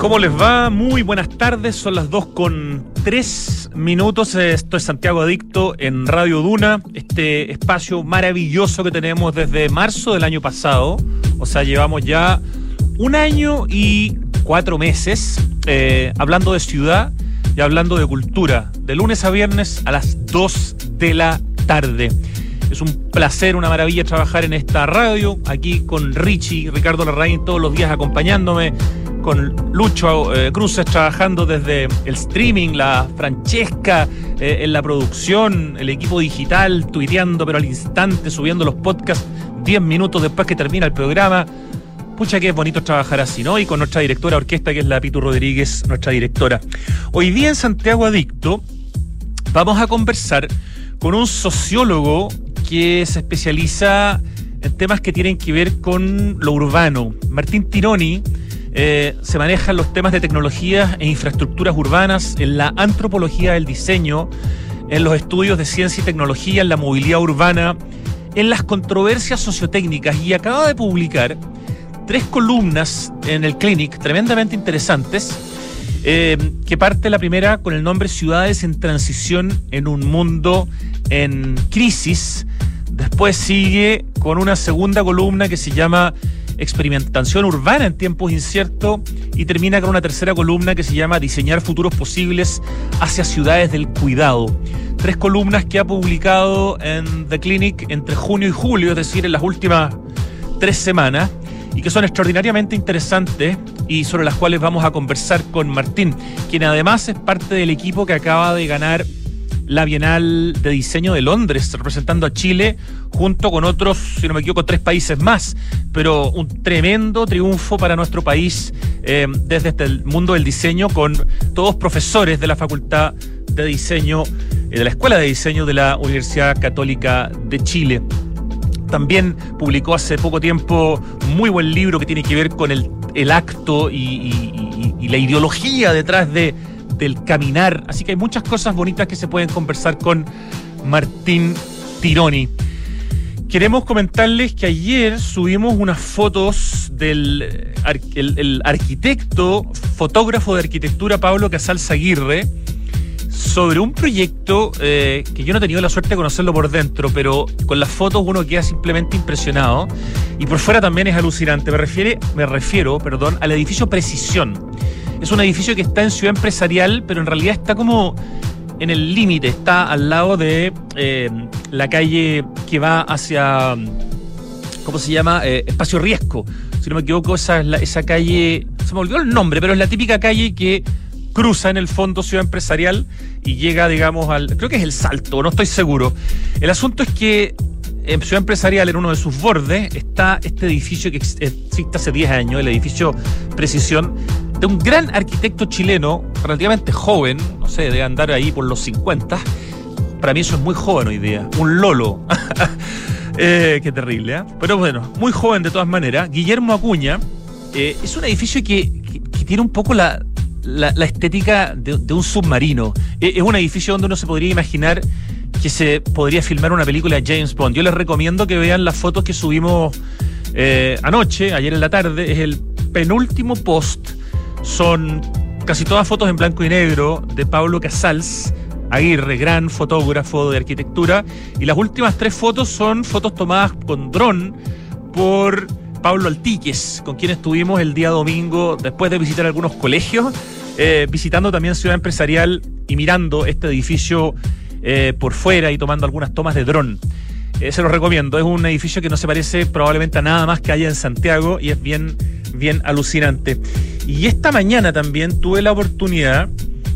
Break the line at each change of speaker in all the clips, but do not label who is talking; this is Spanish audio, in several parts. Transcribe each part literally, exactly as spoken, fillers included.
¿Cómo les va? Muy buenas tardes, son las dos con tres minutos. Esto es Santiago Adicto en Radio Duna, este espacio maravilloso que tenemos desde marzo del año pasado. O sea, llevamos ya un año y cuatro meses eh, hablando de ciudad y hablando de cultura, de lunes a viernes a las dos de la tarde. Es un placer, una maravilla trabajar en esta radio, aquí con Richie, Ricardo Larraín todos los días acompañándome, con Lucho eh, Cruces trabajando desde el streaming, la Francesca eh, en la producción, el equipo digital tuiteando pero al instante, subiendo los podcasts diez minutos después que termina el programa. Pucha que es bonito trabajar así, ¿no? Y con nuestra directora de orquesta, que es la Pitu Rodríguez, nuestra directora. Hoy día en Santiago Adicto vamos a conversar con un sociólogo que se especializa en temas que tienen que ver con lo urbano. Martín Tironi eh, se maneja en los temas de tecnologías e infraestructuras urbanas, en la antropología del diseño, en los estudios de ciencia y tecnología, en la movilidad urbana, en las controversias sociotécnicas, y acaba de publicar tres columnas en el Clinic tremendamente interesantes, eh, que parte la primera con el nombre Ciudades en transición en un mundo en crisis. Después sigue con una segunda columna que se llama Experimentación urbana en tiempos inciertos, y termina con una tercera columna que se llama Diseñar futuros posibles hacia ciudades del cuidado. Tres columnas que ha publicado en The Clinic entre junio y julio, es decir, en las últimas tres semanas, y que son extraordinariamente interesantes y sobre las cuales vamos a conversar con Martín, quien además es parte del equipo que acaba de ganar la Bienal de Diseño de Londres, representando a Chile junto con otros, si no me equivoco, tres países más, pero un tremendo triunfo para nuestro país eh, desde este, el mundo del diseño, con todos profesores de la Facultad de Diseño, eh, de la Escuela de Diseño de la Universidad Católica de Chile. También publicó hace poco tiempo un muy buen libro que tiene que ver con el, el acto y, y, y, y la ideología detrás de del caminar, así que hay muchas cosas bonitas que se pueden conversar con Martín Tironi. Queremos comentarles que ayer subimos unas fotos del el, el arquitecto, fotógrafo de arquitectura Pablo Casals Aguirre, sobre un proyecto eh, que yo no he tenido la suerte de conocerlo por dentro, pero con las fotos uno queda simplemente impresionado, y por fuera también es alucinante. Me refiere, me refiero, perdón, al edificio Precisión. Es un edificio que está en Ciudad Empresarial, pero en realidad está como en el límite, está al lado de eh, la calle que va hacia, ¿cómo se llama? Eh, Espacio Riesco. Si no me equivoco, esa es la, esa calle, se me olvidó el nombre, pero es la típica calle que cruza en el fondo Ciudad Empresarial y llega, digamos, al, creo que es el Salto, no estoy seguro. El asunto es que en Ciudad Empresarial, en uno de sus bordes, está este edificio que existe hace diez años, el edificio Precisión, de un gran arquitecto chileno, relativamente joven, no sé, debe andar ahí por los cincuenta. Para mí eso es muy joven hoy día, un lolo. eh, qué terrible, ¿eh? Pero bueno, muy joven de todas maneras. Guillermo Acuña. Eh, es un edificio que, que, que tiene un poco la, la, la estética de, de un submarino. Eh, es un edificio donde uno se podría imaginar que se podría filmar una película de James Bond. Yo les recomiendo que vean las fotos que subimos eh, anoche, ayer en la tarde. Es el penúltimo post. Son casi todas fotos en blanco y negro de Pablo Casals Aguirre, gran fotógrafo de arquitectura. Y las últimas tres fotos son fotos tomadas con dron por Pablo Altiques, con quien estuvimos el día domingo, después de visitar algunos colegios, eh, visitando también Ciudad Empresarial y mirando este edificio eh, por fuera y tomando algunas tomas de dron. Eh, se los recomiendo, es un edificio que no se parece probablemente a nada más que haya en Santiago, y es bien, bien alucinante. Y esta mañana también tuve la oportunidad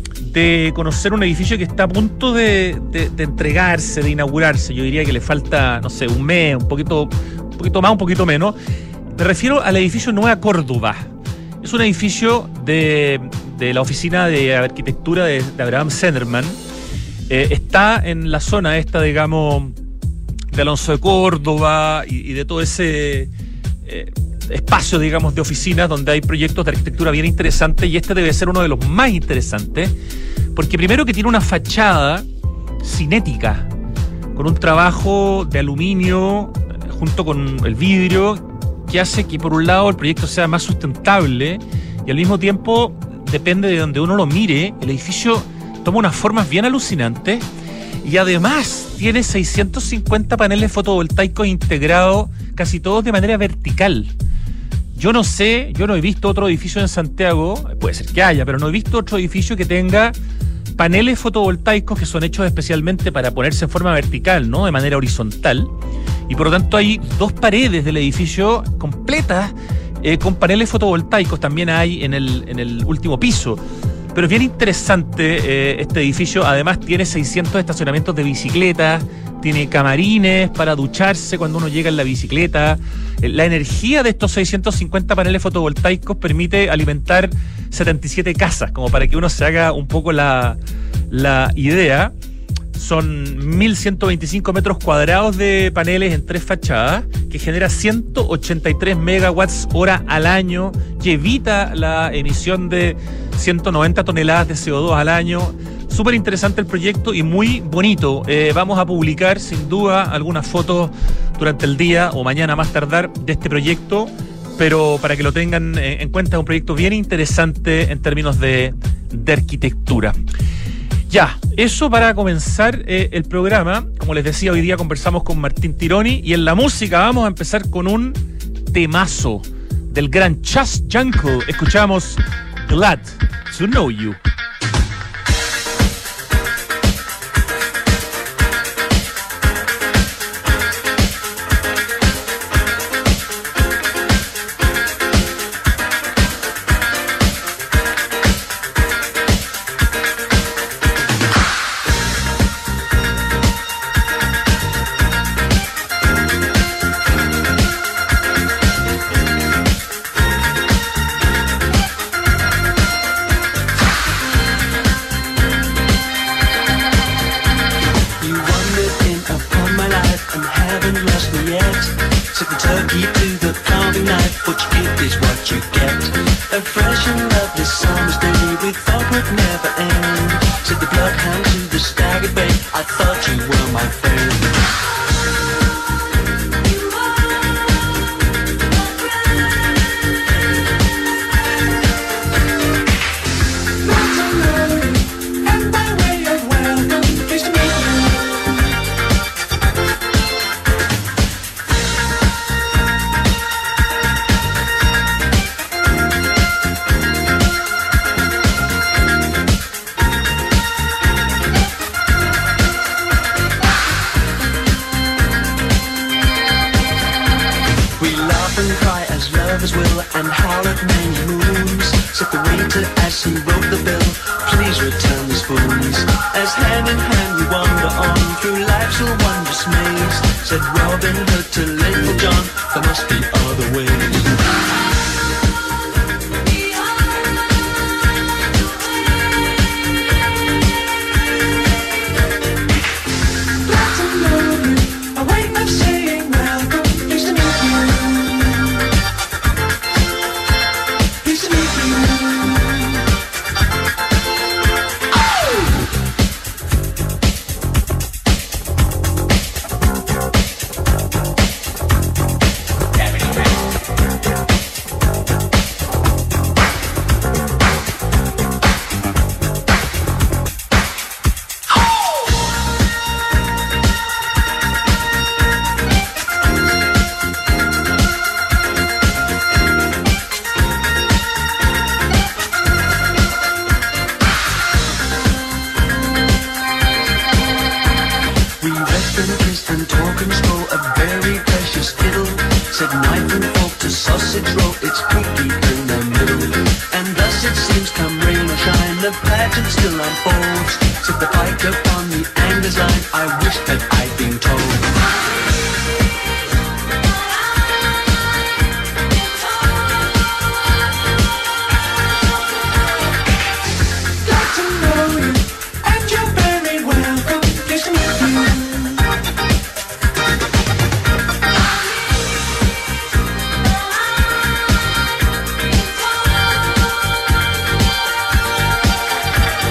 de conocer un edificio que está a punto de, de, de entregarse, de inaugurarse. Yo diría que le falta, no sé, un mes, un poquito, un poquito más, un poquito menos. Me refiero al edificio Nueva Córdoba. Es un edificio de, de la oficina de arquitectura de, de Abraham Senderman. Eh, está en la zona esta, digamos, de Alonso de Córdoba y, y de todo ese eh, espacio, digamos, de oficinas donde hay proyectos de arquitectura bien interesantes, y este debe ser uno de los más interesantes, porque primero que tiene una fachada cinética, con un trabajo de aluminio junto con el vidrio, que hace que por un lado el proyecto sea más sustentable y al mismo tiempo, depende de donde uno lo mire, el edificio toma unas formas bien alucinantes y además tiene seiscientos cincuenta paneles fotovoltaicos integrados, casi todos de manera vertical. Yo no sé, yo no he visto otro edificio en Santiago, puede ser que haya, pero no he visto otro edificio que tenga paneles fotovoltaicos que son hechos especialmente para ponerse en forma vertical, ¿no? De manera horizontal. Y por lo tanto hay dos paredes del edificio completas eh, con paneles fotovoltaicos. También hay en el, en el último piso. Pero es bien interesante eh, este edificio. Además tiene seiscientos estacionamientos de bicicletas, tiene camarines para ducharse cuando uno llega en la bicicleta. La energía de estos seiscientos cincuenta paneles fotovoltaicos permite alimentar setenta y siete casas, como para que uno se haga un poco la, la idea. Son mil ciento veinticinco metros cuadrados de paneles en tres fachadas, que genera ciento ochenta y tres megawatts hora al año, que evita la emisión de ciento noventa toneladas de C O dos al año. Súper interesante el proyecto y muy bonito. Eh, vamos a publicar sin duda algunas fotos durante el día o mañana más tardar de este proyecto, pero para que lo tengan en cuenta, es un proyecto bien interesante en términos de, de arquitectura. Ya, eso para comenzar eh, el programa. Como les decía, hoy día conversamos con Martín Tironi y en la música vamos a empezar con un temazo del gran Chas Jankel. Escuchamos Glad to Know You.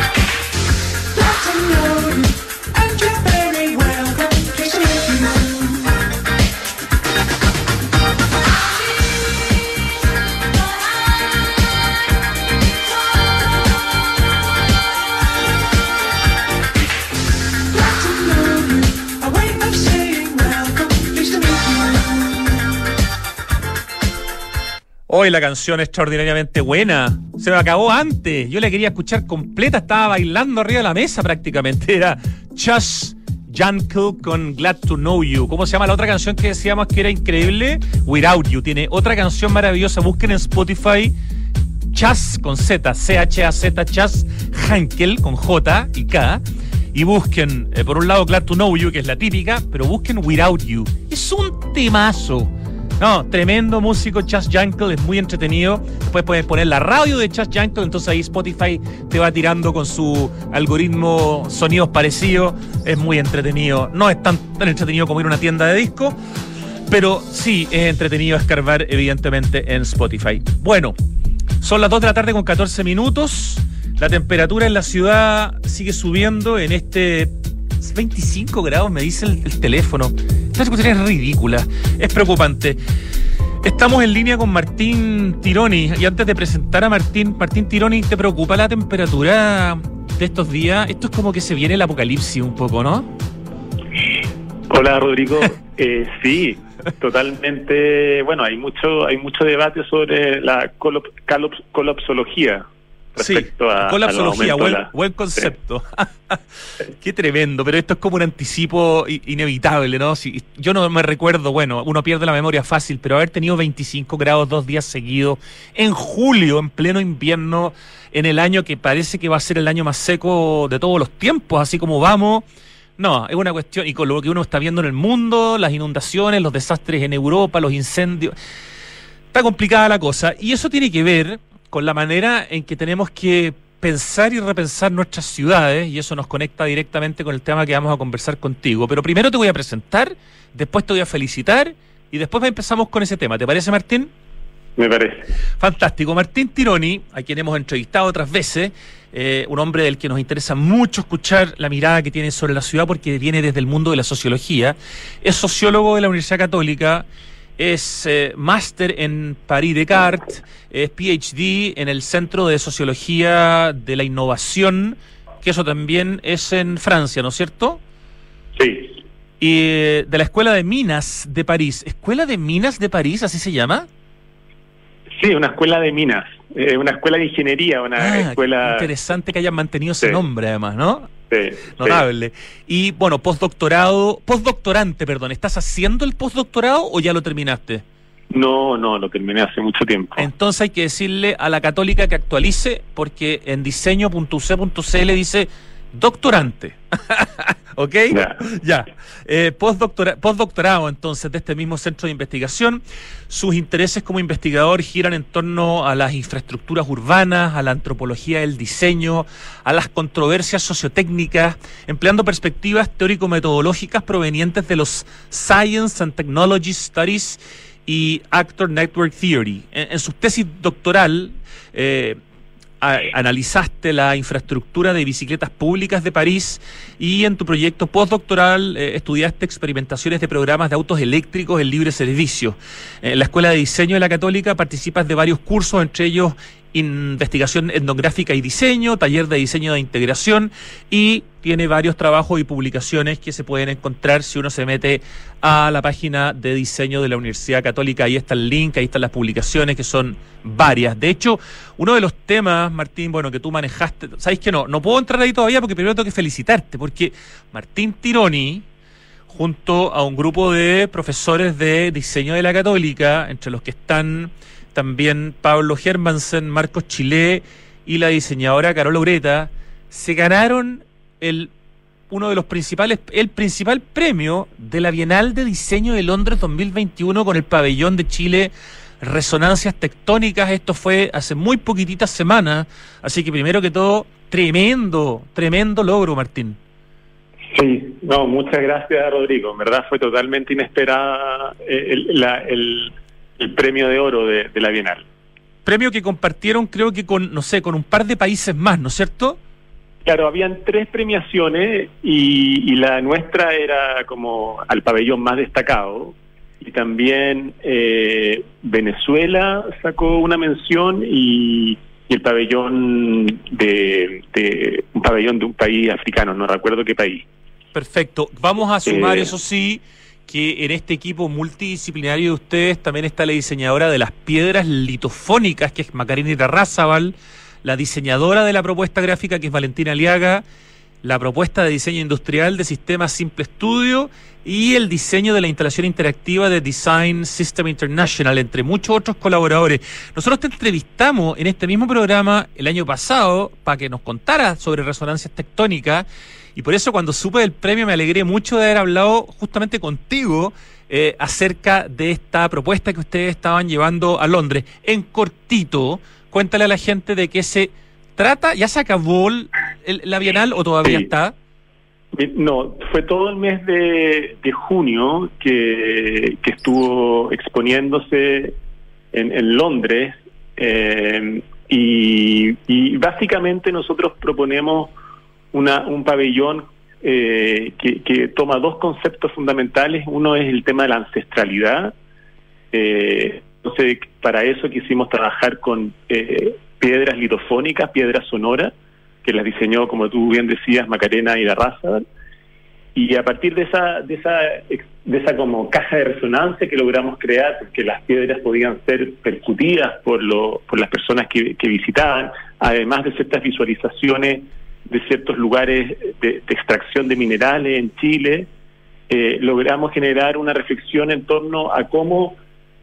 And you're very welcome. Pleased to meet you.
Hoy la canción extraordinariamente buena. Se me acabó antes. Yo la quería escuchar completa. Estaba bailando arriba de la mesa prácticamente. Era Chas Jankel con Glad to Know You. ¿Cómo se llama la otra canción que decíamos que era increíble? Without You. Tiene otra canción maravillosa. Busquen en Spotify Chas con Z, C H A Z, Chas Jankel con J y K. Y busquen, eh, por un lado, Glad to Know You, que es la típica, pero busquen Without You. Es un temazo. No, tremendo músico, Chas Jankel, es muy entretenido. Después puedes poner la radio de Chas Jankel, entonces ahí Spotify te va tirando con su algoritmo sonidos parecidos. Es muy entretenido. No es tan, tan entretenido como ir a una tienda de disco, pero sí es entretenido escarbar, evidentemente, en Spotify. Bueno, son las dos de la tarde con catorce minutos. La temperatura en la ciudad sigue subiendo en este veinticinco grados, me dice el, el teléfono. Esta situación es ridícula, es preocupante. Estamos en línea con Martín Tironi. Y antes de presentar a Martín, Martín Tironi, ¿te preocupa la temperatura de estos días? Esto es como que se viene el apocalipsis un poco, ¿no?
Hola, Rodrigo. eh, sí, totalmente. Bueno, hay mucho hay mucho debate sobre la colop, calop, colapsología. Respecto
sí,
a,
colapsología,
a
buen,
la...
buen concepto. Sí. Qué tremendo, pero esto es como un anticipo inevitable, ¿no? Si, yo no me recuerdo, bueno, uno pierde la memoria fácil, pero haber tenido veinticinco grados dos días seguidos, en julio, en pleno invierno, en el año que parece que va a ser el año más seco de todos los tiempos, así como vamos... No, es una cuestión, y con lo que uno está viendo en el mundo, las inundaciones, los desastres en Europa, los incendios, está complicada la cosa, y eso tiene que ver con la manera en que tenemos que pensar y repensar nuestras ciudades, y eso nos conecta directamente con el tema que vamos a conversar contigo. Pero primero te voy a presentar, después te voy a felicitar, y después empezamos con ese tema. ¿Te parece, Martín?
Me parece.
Fantástico. Martín Tironi, a quien hemos entrevistado otras veces, eh, un hombre del que nos interesa mucho escuchar la mirada que tiene sobre la ciudad, porque viene desde el mundo de la sociología. Es sociólogo de la Universidad Católica, es eh, máster en Paris Descartes, es P H D en el Centro de Sociología de la Innovación, que eso también es en Francia, ¿no es cierto?
Sí.
Y eh, de la Escuela de Minas de París. ¿Escuela de Minas de París, así se llama?
Sí, una escuela de minas, eh, una escuela de ingeniería, una
ah,
escuela...
Interesante que hayan mantenido ese
sí.
nombre, además, ¿no?
Sí,
notable. Sí. Y bueno, postdoctorado, postdoctorante, perdón, ¿estás haciendo el postdoctorado o ya lo terminaste?
No, no, lo terminé hace mucho tiempo.
Entonces hay que decirle a la Católica que actualice, porque en diseño punto u c punto c l dice doctorante. ¿Ok?
Ya.
Ya. Eh, postdoctora, postdoctorado, entonces, de este mismo centro de investigación. Sus intereses como investigador giran en torno a las infraestructuras urbanas, a la antropología del diseño, a las controversias sociotécnicas, empleando perspectivas teórico-metodológicas provenientes de los Science and Technology Studies y Actor Network Theory. En, en su tesis doctoral, eh, A, analizaste la infraestructura de bicicletas públicas de París, y en tu proyecto postdoctoral eh, estudiaste experimentaciones de programas de autos eléctricos en libre servicio. En la Escuela de Diseño de la Católica participas de varios cursos, entre ellos investigación etnográfica y diseño, taller de diseño de integración, y tiene varios trabajos y publicaciones que se pueden encontrar si uno se mete a la página de diseño de la Universidad Católica. Ahí está el link, ahí están las publicaciones, que son varias. De hecho, uno de los temas, Martín, bueno, que tú manejaste, ¿sabes qué? No, no puedo entrar ahí todavía porque primero tengo que felicitarte, porque Martín Tironi, junto a un grupo de profesores de diseño de la Católica, entre los que están también Pablo Hermansen, Marcos Chilé y la diseñadora Carola Ureta, se ganaron el uno de los principales, el principal premio de la Bienal de Diseño de Londres dos mil veintiuno con el pabellón de Chile Resonancias Tectónicas. Esto fue hace muy poquititas semanas, así que primero que todo, tremendo, tremendo logro, Martín.
Sí, no, muchas gracias, Rodrigo. En verdad fue totalmente inesperada el, la, el, el premio de oro de, de la Bienal.
Premio que compartieron, creo que con, no sé, con un par de países más, ¿no es cierto?
Claro, habían tres premiaciones y, y la nuestra era como al pabellón más destacado. Y también eh, Venezuela sacó una mención y, y el pabellón de, de un pabellón de un país africano, no recuerdo qué país.
Perfecto. Vamos a sumar,
eh,
eso sí, que en este equipo multidisciplinario de ustedes también está la diseñadora de las piedras litofónicas, que es Macarena Irarrázaval, la diseñadora de la propuesta gráfica, que es Valentina Aliaga, la propuesta de diseño industrial de Sistemas Simple Studio y el diseño de la instalación interactiva de Design System International, entre muchos otros colaboradores. Nosotros te entrevistamos en este mismo programa el año pasado para que nos contaras sobre resonancias tectónicas, y por eso cuando supe del premio me alegré mucho de haber hablado justamente contigo eh, acerca de esta propuesta que ustedes estaban llevando a Londres. En cortito, cuéntale a la gente de qué se trata. ¿Ya se acabó el, el, la Bienal o todavía sí está?
No, fue todo el mes de, de junio que, que estuvo exponiéndose en, en Londres, eh, y, y básicamente nosotros proponemos una, un pabellón eh, que, que toma dos conceptos fundamentales. Uno es el tema de la ancestralidad. Eh, entonces, para eso quisimos trabajar con eh, piedras litofónicas, piedras sonoras, que las diseñó, como tú bien decías, Macarena Irarrázaval, y a partir de esa de esa de esa como caja de resonancia que logramos crear, porque las piedras podían ser percutidas por lo, por las personas que, que visitaban, además de ciertas visualizaciones de ciertos lugares de, de extracción de minerales en Chile, eh, logramos generar una reflexión en torno a cómo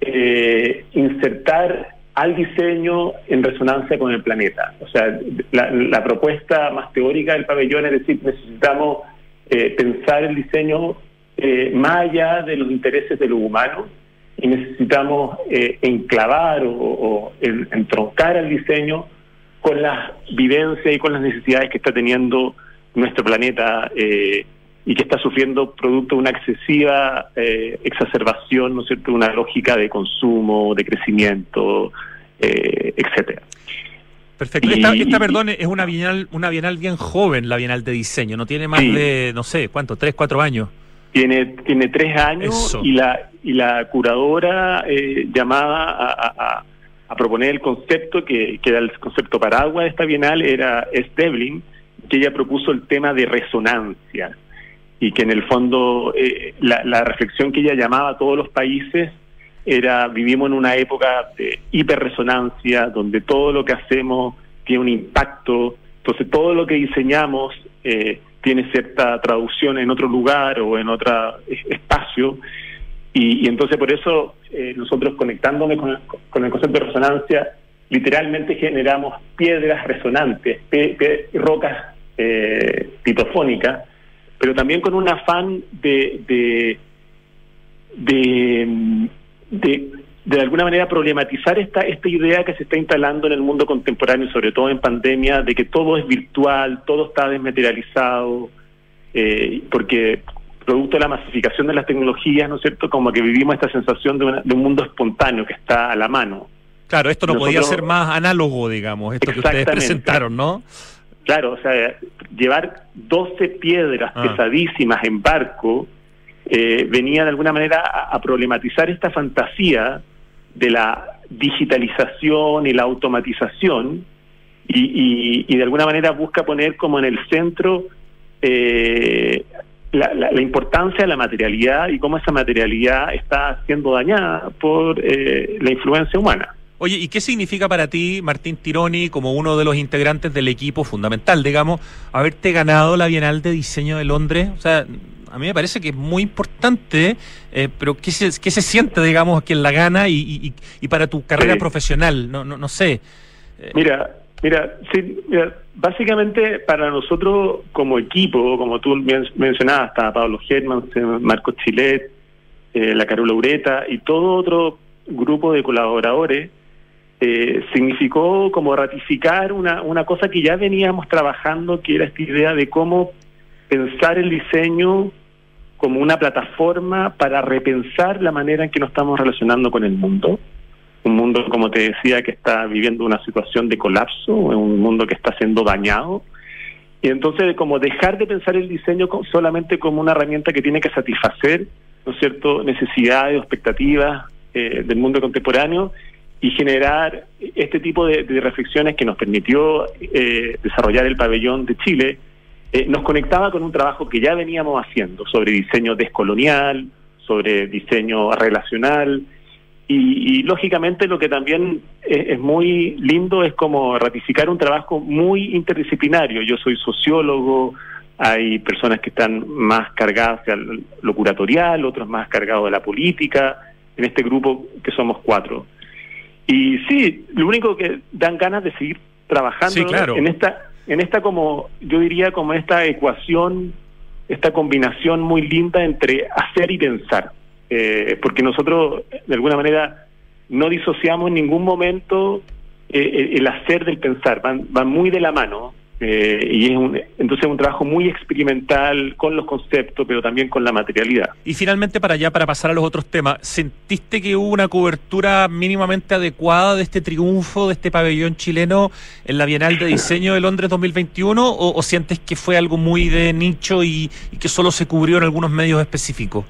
eh, insertar al diseño en resonancia con el planeta. O sea, la, la propuesta más teórica del pabellón es decir, necesitamos eh, pensar el diseño eh, más allá de los intereses de lo humano, y necesitamos eh, enclavar o, o en, entroncar al diseño con las vivencias y con las necesidades que está teniendo nuestro planeta eh, y que está sufriendo producto de una excesiva eh, exacerbación, ¿no es cierto?, una lógica de consumo, de crecimiento, eh, etcétera.
Perfecto. Y, esta, esta, perdón, es una bienal, una bienal bien joven, la Bienal de Diseño, no tiene más sí. de, no sé, ¿cuánto? ¿Tres, cuatro años?
Tiene, tiene tres años. Eso. y la y la curadora eh, llamada a, a, a proponer el concepto, que, que era el concepto paraguas de esta bienal, era es Devlin, que ella propuso el tema de resonancia, y que en el fondo eh, la, la reflexión que ella llamaba a todos los países era: vivimos en una época de hiperresonancia, donde todo lo que hacemos tiene un impacto, entonces todo lo que diseñamos eh, tiene cierta traducción en otro lugar o en otro espacio, y, y entonces por eso eh, nosotros, conectándome con el, con el concepto de resonancia, literalmente generamos piedras resonantes, pe, pe, rocas eh, litofónicas, pero también con un afán de de de, de de alguna manera problematizar esta esta idea que se está instalando en el mundo contemporáneo, sobre todo en pandemia, de que todo es virtual, todo está desmaterializado, eh, porque producto de la masificación de las tecnologías, ¿no es cierto?, como que vivimos esta sensación de, una, de un mundo espontáneo que está a la mano.
Claro, esto no Nosotros, podía ser más análogo, digamos, esto que ustedes presentaron, ¿no?
Claro, o sea, llevar doce piedras ah. pesadísimas en barco eh, venía de alguna manera a, a problematizar esta fantasía de la digitalización y la automatización, y, y, y de alguna manera busca poner como en el centro eh, la, la, la importancia de la materialidad y cómo esa materialidad está siendo dañada por eh, la influencia humana.
Oye, ¿y qué significa para ti, Martín Tironi, como uno de los integrantes del equipo fundamental, digamos, haberte ganado la Bienal de Diseño de Londres? O sea, a mí me parece que es muy importante, eh, pero ¿qué se, qué se siente, digamos, quien la gana y, y, y para tu carrera sí. profesional? No, no, no sé.
Eh. Mira, mira, sí, mira, básicamente para nosotros como equipo, como tú mencionabas, está Pablo Herman, Marcos Chilet, eh, la Carola Ureta y todo otro grupo de colaboradores, eh, significó como ratificar una, una cosa que ya veníamos trabajando, que era esta idea de cómo pensar el diseño como una plataforma para repensar la manera en que nos estamos relacionando con el mundo. Un mundo, como te decía, que está viviendo una situación de colapso, un mundo que está siendo dañado. Y entonces, como dejar de pensar el diseño solamente como una herramienta que tiene que satisfacer, ¿no es cierto?, necesidades o expectativas eh, del mundo contemporáneo, y generar este tipo de, de reflexiones que nos permitió eh, desarrollar el pabellón de Chile. Eh, nos conectaba con un trabajo que ya veníamos haciendo sobre diseño descolonial, sobre diseño relacional. Y, y lógicamente lo que también es, es muy lindo es como ratificar un trabajo muy interdisciplinario. Yo soy sociólogo, hay personas que están más cargadas hacia lo curatorial, otros más cargados de la política, en este grupo que somos cuatro. Y sí, lo único que dan ganas de seguir trabajando
sí, claro.
en esta, en esta como, yo diría como esta ecuación, esta combinación muy linda entre hacer y pensar. Eh, porque nosotros, de alguna manera, no disociamos en ningún momento eh, el hacer del pensar, van, van muy de la mano, eh, y es un, entonces es un trabajo muy experimental con los conceptos, pero también con la materialidad.
Y finalmente, para allá, para pasar a los otros temas, ¿sentiste que hubo una cobertura mínimamente adecuada de este triunfo, de este pabellón chileno en la Bienal de Diseño de Londres dos mil veintiuno, o, o sientes que fue algo muy de nicho y, y que solo se cubrió en algunos medios específicos?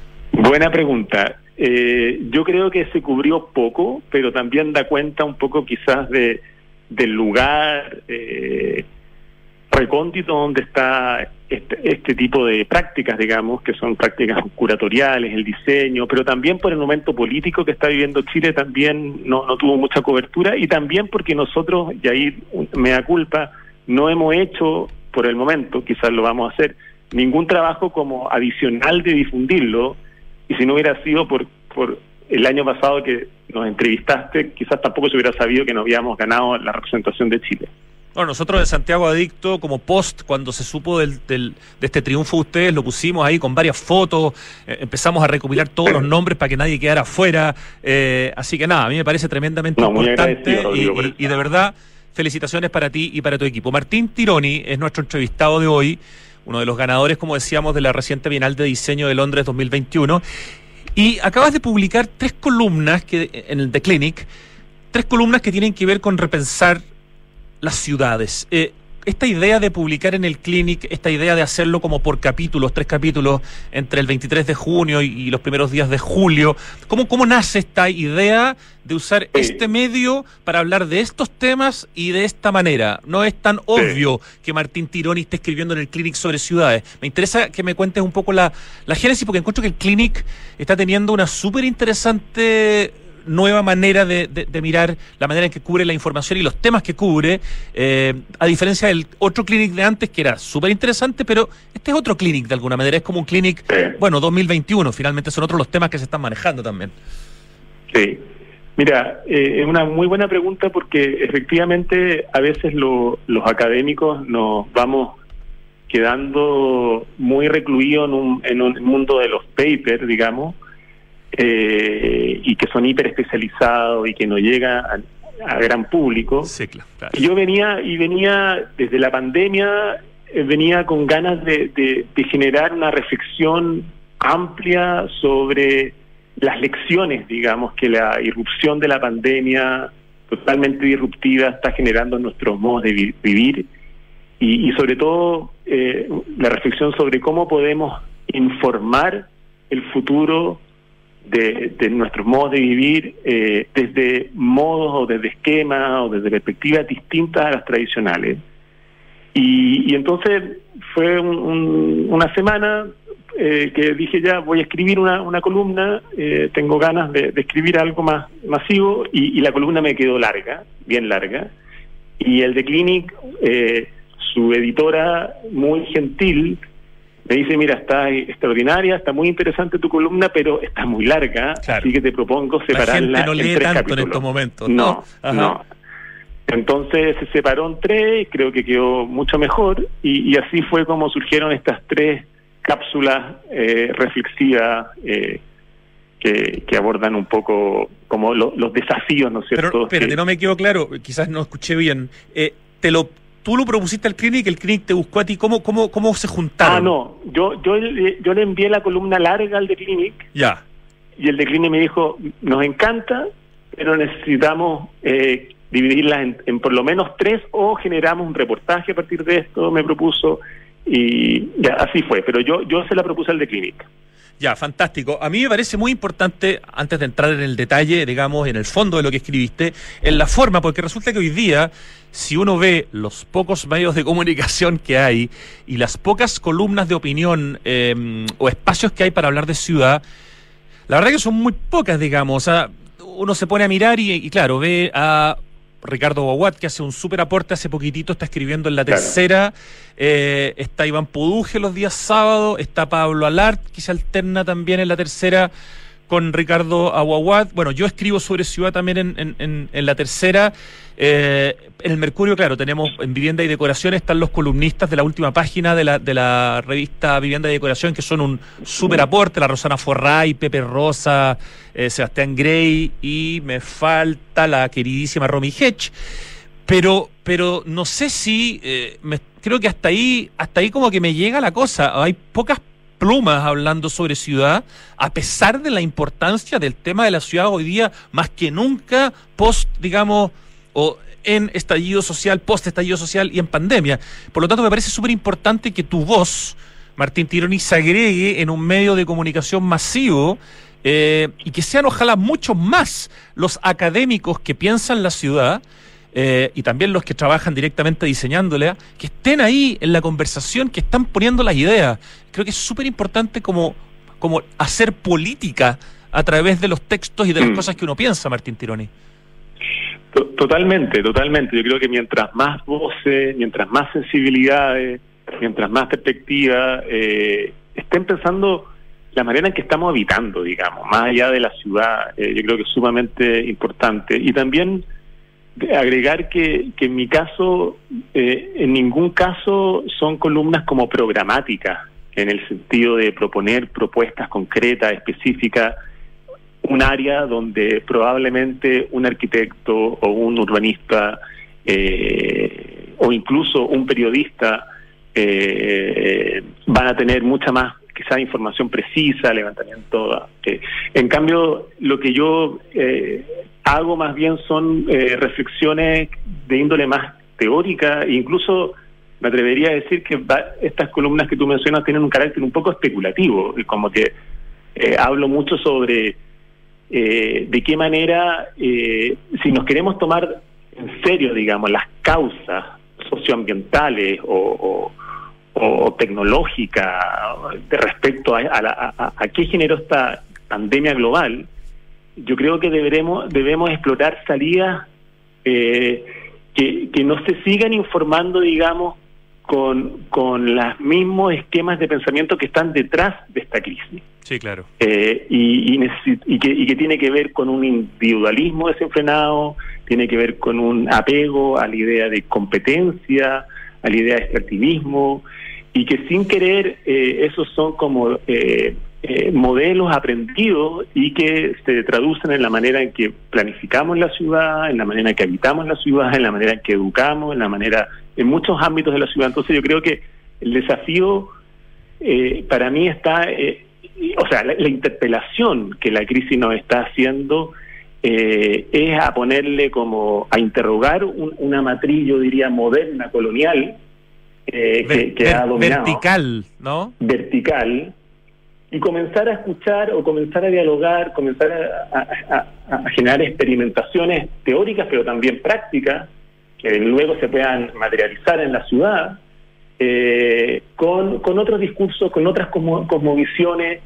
Buena pregunta. Eh, yo creo que se cubrió poco, pero también da cuenta un poco quizás de del lugar eh, recóndito donde está este, este tipo de prácticas, digamos, que son prácticas curatoriales, el diseño, pero también por el momento político que está viviendo Chile también no, no tuvo mucha cobertura, y también porque nosotros, y ahí me da culpa, no hemos hecho por el momento, quizás lo vamos a hacer, ningún trabajo como adicional de difundirlo. Y si no hubiera sido por por el año pasado que nos entrevistaste, quizás tampoco se hubiera sabido que no habíamos ganado la representación de Chile.
Bueno, nosotros de Santiago Adicto, como post, cuando se supo del, del, de este triunfo de ustedes, lo pusimos ahí con varias fotos, eh, empezamos a recopilar todos los nombres para que nadie quedara afuera, eh, así que nada, a mí me parece tremendamente no, importante y, y, y de verdad, felicitaciones para ti y para tu equipo. Martín Tironi es nuestro entrevistado de hoy, uno de los ganadores, como decíamos, de la reciente Bienal de Diseño de Londres dos mil veintiuno. Y acabas de publicar tres columnas que en el The Clinic, tres columnas que tienen que ver con repensar las ciudades. Eh, esta idea de publicar en el Clinic, esta idea de hacerlo como por capítulos, tres capítulos entre el veintitrés de junio y, y los primeros días de julio, ¿cómo, cómo nace esta idea de usar sí. este medio para hablar de estos temas y de esta manera? No es tan obvio sí. que Martín Tironi esté escribiendo en el Clinic sobre ciudades. Me interesa que me cuentes un poco la, la génesis, porque encuentro que el Clinic está teniendo una súper interesante nueva manera de, de, de mirar la manera en que cubre la información y los temas que cubre, eh, a diferencia del otro Clinic de antes que era súper interesante, pero este es otro Clinic de alguna manera, es como un Clinic, bueno, dos mil veintiuno, finalmente son otros los temas que se están manejando también.
Sí, mira, eh, es una muy buena pregunta porque efectivamente a veces lo, los académicos nos vamos quedando muy recluidos en un, en un mundo de los papers, digamos, Eh, y que son hiper especializados y que no llega a, a gran público.
Sí, claro.
Y yo venía y venía desde la pandemia, eh, venía con ganas de, de, de generar una reflexión amplia sobre las lecciones, digamos, que la irrupción de la pandemia totalmente disruptiva está generando en nuestros modos de vi- vivir y, y sobre todo eh, la reflexión sobre cómo podemos informar el futuro De, de nuestros modos de vivir eh, desde modos o desde esquemas o desde perspectivas distintas a las tradicionales. Y, y entonces fue un, un, una semana eh, que dije ya voy a escribir una, una columna, eh, tengo ganas de, de escribir algo más masivo y, y la columna me quedó larga, bien larga. Y el The Clinic, eh, su editora muy gentil, me dice, mira, está extraordinaria, está muy interesante tu columna, pero está muy larga,
claro.
así que te propongo separarla
en tres capítulos. La gente no lee tanto
capítulos.
en estos momentos,
¿no?
No,
no. Entonces se separó en tres, creo que quedó mucho mejor, y, y así fue como surgieron estas tres cápsulas eh, reflexivas eh, que, que abordan un poco como lo, los desafíos, ¿no es cierto?
Pero espérate,
que...
no me quedó claro, quizás no escuché bien. Eh, te lo Tú lo propusiste al Clinic, el Clinic te buscó a ti. ¿Cómo cómo cómo se juntaron?
Ah, no. Yo yo yo le envié la columna larga al The Clinic.
Ya.
Y el The Clinic me dijo, nos encanta, pero necesitamos eh, dividirla en, en por lo menos tres o generamos un reportaje a partir de esto, me propuso. y ya, así fue, pero yo yo se la propuse al de Clínica.
Ya, fantástico. A mí me parece muy importante, antes de entrar en el detalle, digamos, en el fondo de lo que escribiste, en la forma, porque resulta que hoy día, si uno ve los pocos medios de comunicación que hay y las pocas columnas de opinión eh, o espacios que hay para hablar de ciudad, la verdad que son muy pocas, digamos. O sea, uno se pone a mirar y, y claro, ve a Ricardo Guaguat, que hace un súper aporte, hace poquitito está escribiendo en La Tercera, claro. eh, está Iván Puduje los días sábados, está Pablo Alart, que se alterna también en La Tercera con Ricardo Guaguat. Bueno, yo escribo sobre ciudad también en, en, en, en La Tercera. Eh, en el Mercurio, claro, tenemos en Vivienda y Decoración, están los columnistas de la última página de la, de la revista Vivienda y Decoración, que son un súper aporte, la Rosana Forray, Pepe Rosa, eh, Sebastián Grey, y me falta la queridísima Romy Hedge. Pero, pero no sé si, eh, me, creo que hasta ahí, hasta ahí como que me llega la cosa. Hay pocas plumas hablando sobre ciudad, a pesar de la importancia del tema de la ciudad hoy día, más que nunca, post, digamos, o en estallido social, post estallido social y en pandemia. Por lo tanto, me parece súper importante que tu voz, Martín Tironi, se agregue en un medio de comunicación masivo eh, y que sean ojalá muchos más los académicos que piensan la ciudad eh, y también los que trabajan directamente diseñándola, que estén ahí en la conversación, que están poniendo las ideas. Creo que es súper importante como, como hacer política a través de los textos y de las cosas que uno piensa, Martín Tironi.
Totalmente, totalmente. Yo creo que mientras más voces, mientras más sensibilidades, mientras más perspectivas, eh, estén pensando la manera en que estamos habitando, digamos, más allá de la ciudad, eh, yo creo que es sumamente importante. Y también agregar que, que en mi caso, eh, en ningún caso son columnas como programáticas, en el sentido de proponer propuestas concretas, específicas, un área donde probablemente un arquitecto o un urbanista eh, o incluso un periodista eh, van a tener mucha más, quizás, información precisa, levantamiento. Eh. En cambio, lo que yo eh, hago más bien son eh, reflexiones de índole más teórica, e incluso me atrevería a decir que va, estas columnas que tú mencionas tienen un carácter un poco especulativo, como que eh, hablo mucho sobre Eh, de qué manera, eh, si nos queremos tomar en serio, digamos, las causas socioambientales o, o, o tecnológicas de respecto a, a, la, a, a qué generó esta pandemia global, yo creo que deberemos, debemos explorar salidas eh, que, que no se sigan informando, digamos, con, con los mismos esquemas de pensamiento que están detrás de esta crisis.
Sí, claro.
Eh, y, y, necesit- y, que, y que tiene que ver con un individualismo desenfrenado, tiene que ver con un apego a la idea de competencia, a la idea de extractivismo, y que sin querer eh, esos son como eh, eh, modelos aprendidos y que se traducen en la manera en que planificamos la ciudad, en la manera en que habitamos la ciudad, en la manera en que educamos, en la manera, en muchos ámbitos de la ciudad. Entonces yo creo que el desafío eh, para mí está... Eh, o sea, la, la interpelación que la crisis nos está haciendo eh, es a ponerle como, a interrogar un, una matriz, yo diría, moderna, colonial, eh,
Ver,
que, que
ver,
ha dominado.
Vertical, ¿no?
Vertical, y comenzar a escuchar o comenzar a dialogar, comenzar a, a, a, a generar experimentaciones teóricas, pero también prácticas, que luego se puedan materializar en la ciudad, Eh, con, con otros discursos, con otras cosmo, cosmovisiones,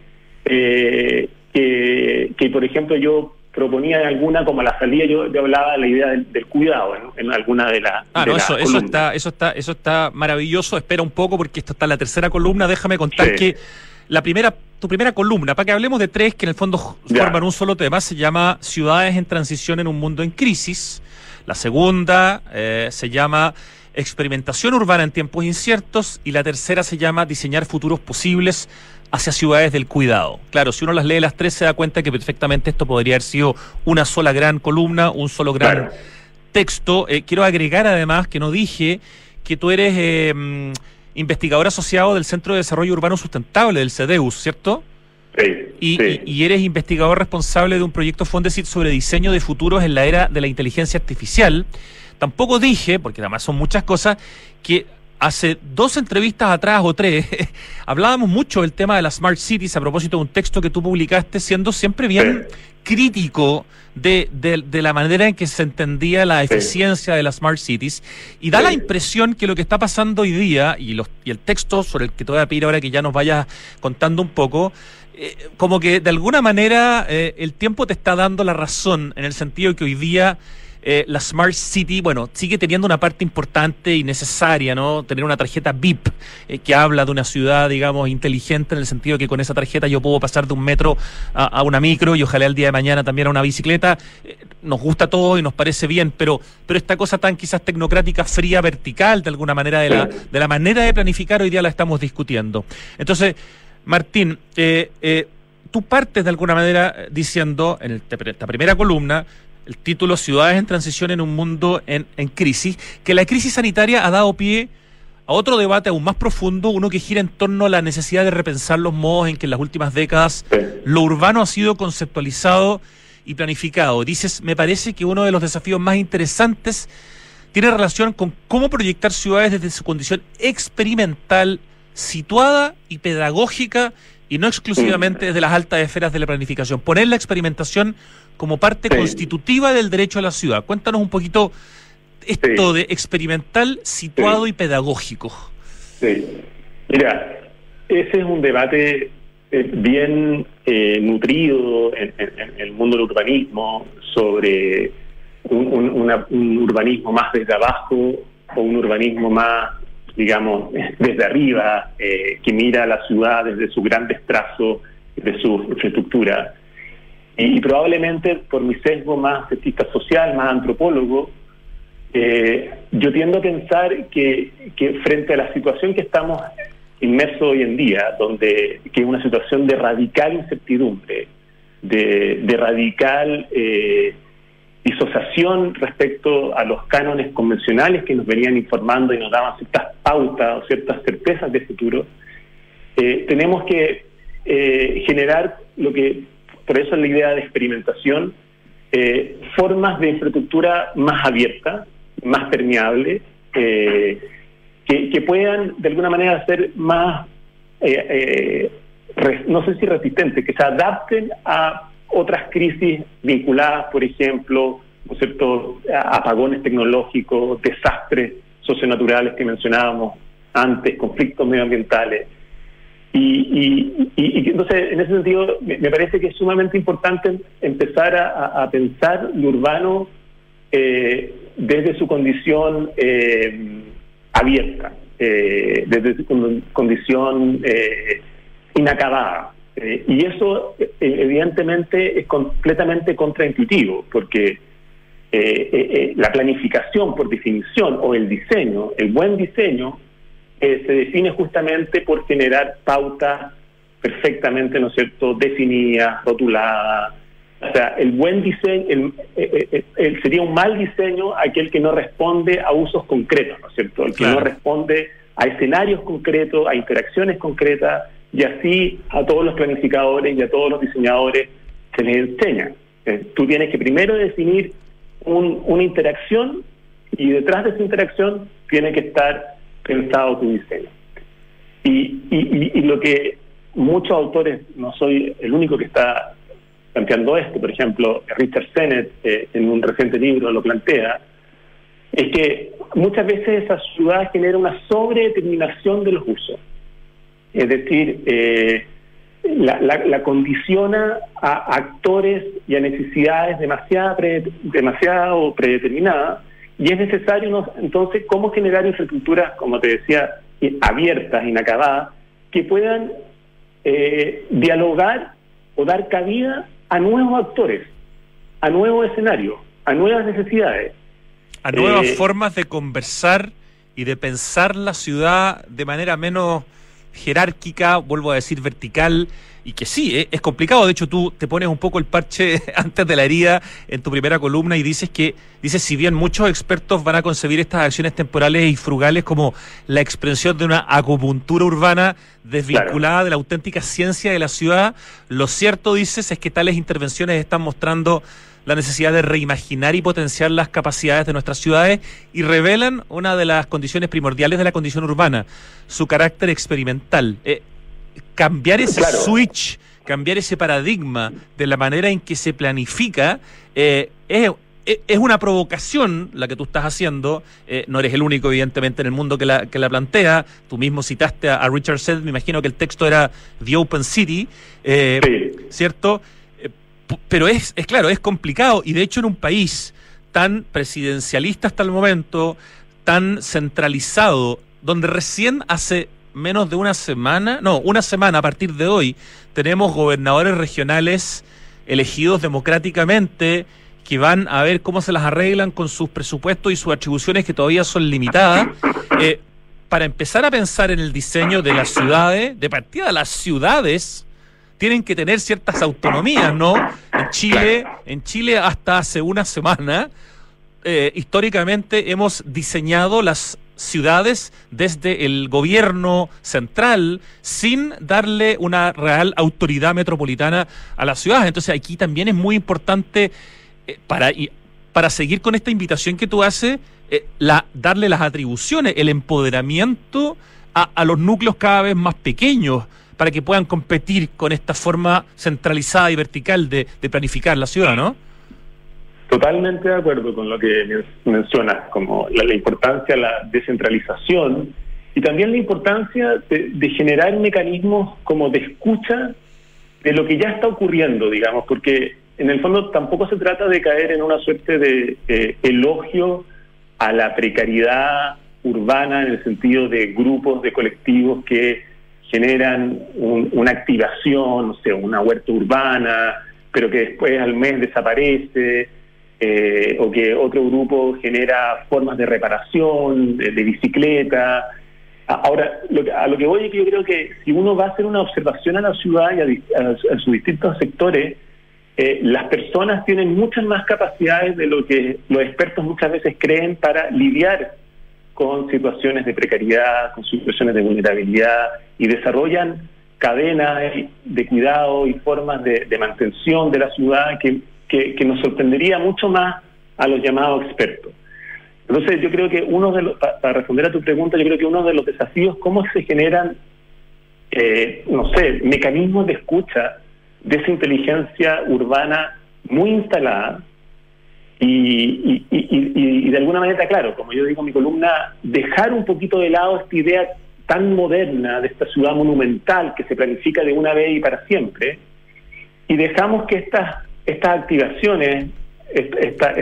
eh, que, que por ejemplo yo proponía en alguna, como a la salida yo, yo hablaba de la idea del, del cuidado en, en alguna de las
ah,
de
no,
la
eso, eso está, eso está, eso está maravilloso. Espera un poco porque esto está en la tercera columna. Déjame contar sí. que la primera, tu primera columna, para que hablemos de tres que en el fondo ya. forman un solo tema, se llama Ciudades en transición en un mundo en crisis. La segunda eh, se llama Experimentación urbana en tiempos inciertos, y la tercera se llama Diseñar futuros posibles hacia ciudades del cuidado. Claro, si uno las lee las tres se da cuenta que perfectamente esto podría haber sido una sola gran columna, un solo gran claro. texto. Eh, quiero agregar además que no dije que tú eres eh, investigador asociado del Centro de Desarrollo Urbano Sustentable, del CEDEUS, ¿cierto?
Sí,
y,
sí.
y, y eres investigador responsable de un proyecto Fondesit sobre diseño de futuros en la era de la inteligencia artificial. Tampoco dije, porque además son muchas cosas, que hace dos entrevistas atrás o tres hablábamos mucho del tema de las Smart Cities a propósito de un texto que tú publicaste, siendo siempre bien sí. crítico de, de, de la manera en que se entendía la eficiencia sí. de las Smart Cities, y da sí. la impresión que lo que está pasando hoy día, y, los, y el texto sobre el que te voy a pedir ahora que ya nos vayas contando un poco, eh, como que de alguna manera eh, el tiempo te está dando la razón, en el sentido de que hoy día Eh, la Smart City, bueno, sigue teniendo una parte importante y necesaria, ¿no? Tener una tarjeta V I P eh, que habla de una ciudad, digamos, inteligente, en el sentido de que con esa tarjeta yo puedo pasar de un metro a, a una micro y ojalá el día de mañana también a una bicicleta. Eh, nos gusta todo y nos parece bien, pero pero esta cosa tan quizás tecnocrática, fría, vertical, de alguna manera, de la, de la manera de planificar hoy día la estamos discutiendo. Entonces, Martín, eh, eh, tú partes de alguna manera diciendo, en el, esta primera columna, el título Ciudades en transición en un mundo en, en crisis, que la crisis sanitaria ha dado pie a otro debate aún más profundo, uno que gira en torno a la necesidad de repensar los modos en que en las últimas décadas lo urbano ha sido conceptualizado y planificado. Dices, me parece que uno de los desafíos más interesantes tiene relación con cómo proyectar ciudades desde su condición experimental, situada y pedagógica, y no exclusivamente desde las altas esferas de la planificación. Poner la experimentación como parte sí. constitutiva del derecho a la ciudad. Cuéntanos un poquito esto sí. de experimental, situado sí. y pedagógico.
Sí. Mira, ese es un debate eh, bien eh, nutrido en, en, en el mundo del urbanismo sobre un, un, una, un urbanismo más desde abajo o un urbanismo más, digamos, desde arriba, eh, que mira a la ciudad desde su gran trazos, de su infraestructura. Y, y probablemente por mi sesgo más cientista social, más antropólogo, eh, yo tiendo a pensar que, que frente a la situación que estamos inmersos hoy en día, donde que es una situación de radical incertidumbre, de, de radical eh, disociación respecto a los cánones convencionales que nos venían informando y nos daban ciertas pautas o ciertas certezas de futuro, eh, tenemos que eh, generar lo que, por eso es la idea de experimentación, eh, formas de infraestructura más abiertas, más permeables, eh, que, que puedan de alguna manera ser más, eh, eh, res, no sé si resistentes, que se adapten a otras crisis vinculadas, por ejemplo, ¿no es cierto?, a apagones tecnológicos, desastres socionaturales que mencionábamos antes, conflictos medioambientales. Y, y, y, y entonces, en ese sentido, me, me parece que es sumamente importante empezar a, a pensar lo urbano eh, desde su condición eh, abierta, eh, desde su condición eh, inacabada. Eh, y eso, eh, evidentemente, es completamente contraintuitivo, porque eh, eh, eh, la planificación, por definición, o el diseño, el buen diseño, eh, se define justamente por generar pautas perfectamente, ¿no es cierto?, definidas, rotuladas. O sea, el buen diseño, el, eh, eh, el, sería un mal diseño aquel que no responde a usos concretos, ¿no es cierto?, el que claro. no responde a escenarios concretos, a interacciones concretas, y así a todos los planificadores y a todos los diseñadores se les enseña. Eh, tú tienes que primero definir un, una interacción, y detrás de esa interacción tiene que estar pensado tu diseño. Y, y, y lo que muchos autores, no soy el único que está planteando esto, por ejemplo, Richard Sennett eh, en un reciente libro lo plantea, es que muchas veces esa ciudad genera una sobredeterminación de los usos. Es decir, eh, la, la, la condiciona a actores y a necesidades demasiado, pre, demasiado predeterminadas, y es necesario, ¿no?, entonces, cómo generar infraestructuras, como te decía, abiertas, inacabadas, que puedan eh, dialogar o dar cabida a nuevos actores, a nuevos escenarios, a nuevas necesidades.
A nuevas eh, formas de conversar y de pensar la ciudad de manera menos jerárquica, vuelvo a decir vertical, y que sí, eh, es complicado. De hecho, tú te pones un poco el parche antes de la herida en tu primera columna y dices que, dices, si bien muchos expertos van a concebir estas acciones temporales y frugales como la expresión de una acupuntura urbana desvinculada claro. de la auténtica ciencia de la ciudad, lo cierto, dices, es que tales intervenciones están mostrando la necesidad de reimaginar y potenciar las capacidades de nuestras ciudades y revelan una de las condiciones primordiales de la condición urbana, su carácter experimental. Eh, cambiar ese claro. switch, cambiar ese paradigma de la manera en que se planifica, eh, es, es una provocación la que tú estás haciendo. Eh, no eres el único, evidentemente, en el mundo que la, que la plantea. Tú mismo citaste a, a Richard Seth, me imagino que el texto era The Open City, eh, sí. ¿cierto? Eh, pero es, es claro, es complicado, y de hecho en un país tan presidencialista hasta el momento, tan centralizado, donde recién hace menos de una semana, no, una semana a partir de hoy, tenemos gobernadores regionales elegidos democráticamente que van a ver cómo se las arreglan con sus presupuestos y sus atribuciones que todavía son limitadas, eh, para empezar a pensar en el diseño de las ciudades. De partida, las ciudades tienen que tener ciertas autonomías, ¿no? En Chile, en Chile hasta hace una semana, eh, históricamente hemos diseñado las ciudades desde el gobierno central sin darle una real autoridad metropolitana a las ciudades. Entonces aquí también es muy importante, eh, para, para seguir con esta invitación que tú haces, eh, la, darle las atribuciones, el empoderamiento a, a los núcleos cada vez más pequeños para que puedan competir con esta forma centralizada y vertical de, de planificar la ciudad, ¿no?
Totalmente de acuerdo con lo que mencionas, como la, la importancia de la descentralización y también la importancia de, de generar mecanismos como de escucha de lo que ya está ocurriendo, digamos, porque en el fondo tampoco se trata de caer en una suerte de eh, elogio a la precariedad urbana en el sentido de grupos, de colectivos que generan un, una activación, o sea, una huerta urbana, pero que después al mes desaparece. Eh, o que otro grupo genera formas de reparación, de, de bicicleta. Ahora, lo que, a lo que voy es que yo creo que si uno va a hacer una observación a la ciudad y a, a, a sus distintos sectores, eh, las personas tienen muchas más capacidades de lo que los expertos muchas veces creen para lidiar con situaciones de precariedad, con situaciones de vulnerabilidad, y desarrollan cadenas de cuidado y formas de, de mantención de la ciudad que Que, que nos sorprendería mucho más a los llamados expertos. Entonces yo creo que uno de los, para, para responder a tu pregunta, yo creo que uno de los desafíos, cómo se generan, eh, no sé, mecanismos de escucha de esa inteligencia urbana muy instalada y, y, y, y, y de alguna manera, claro, como yo digo en mi columna, dejar un poquito de lado esta idea tan moderna de esta ciudad monumental que se planifica de una vez y para siempre, y dejamos que estas estas activaciones, estos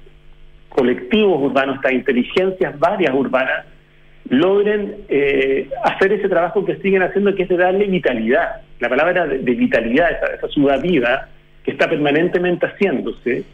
colectivos urbanos, estas inteligencias varias urbanas, logren eh, hacer ese trabajo que siguen haciendo, que es de darle vitalidad. La palabra de, de vitalidad, esa, esa ciudad viva que está permanentemente haciéndose,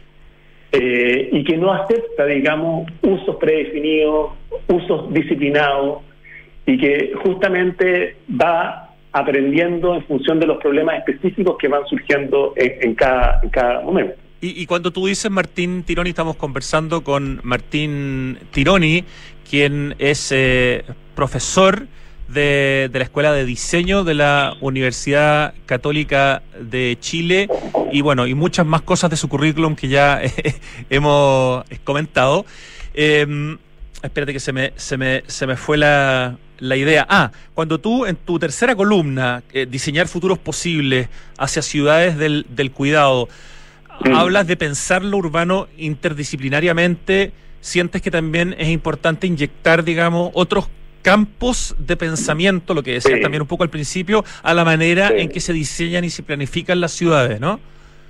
eh, y que no acepta, digamos, usos predefinidos, usos disciplinados, y que justamente va aprendiendo en función de los problemas específicos que van surgiendo en, en, cada, en cada momento.
Y, y cuando tú dices Martín Tironi, estamos conversando con Martín Tironi, quien es eh, profesor de, de la Escuela de Diseño de la Universidad Católica de Chile, y bueno, y muchas más cosas de su currículum que ya eh, hemos comentado. Eh, espérate que se me, se me, se me fue la... La idea, ah, cuando tú en tu tercera columna, eh, diseñar futuros posibles hacia ciudades del, del cuidado, sí, hablas de pensar lo urbano interdisciplinariamente, ¿sientes que también es importante inyectar, digamos, otros campos de pensamiento, lo que decías sí. también un poco al principio, a la manera sí. en que se diseñan y se planifican las ciudades, ¿no?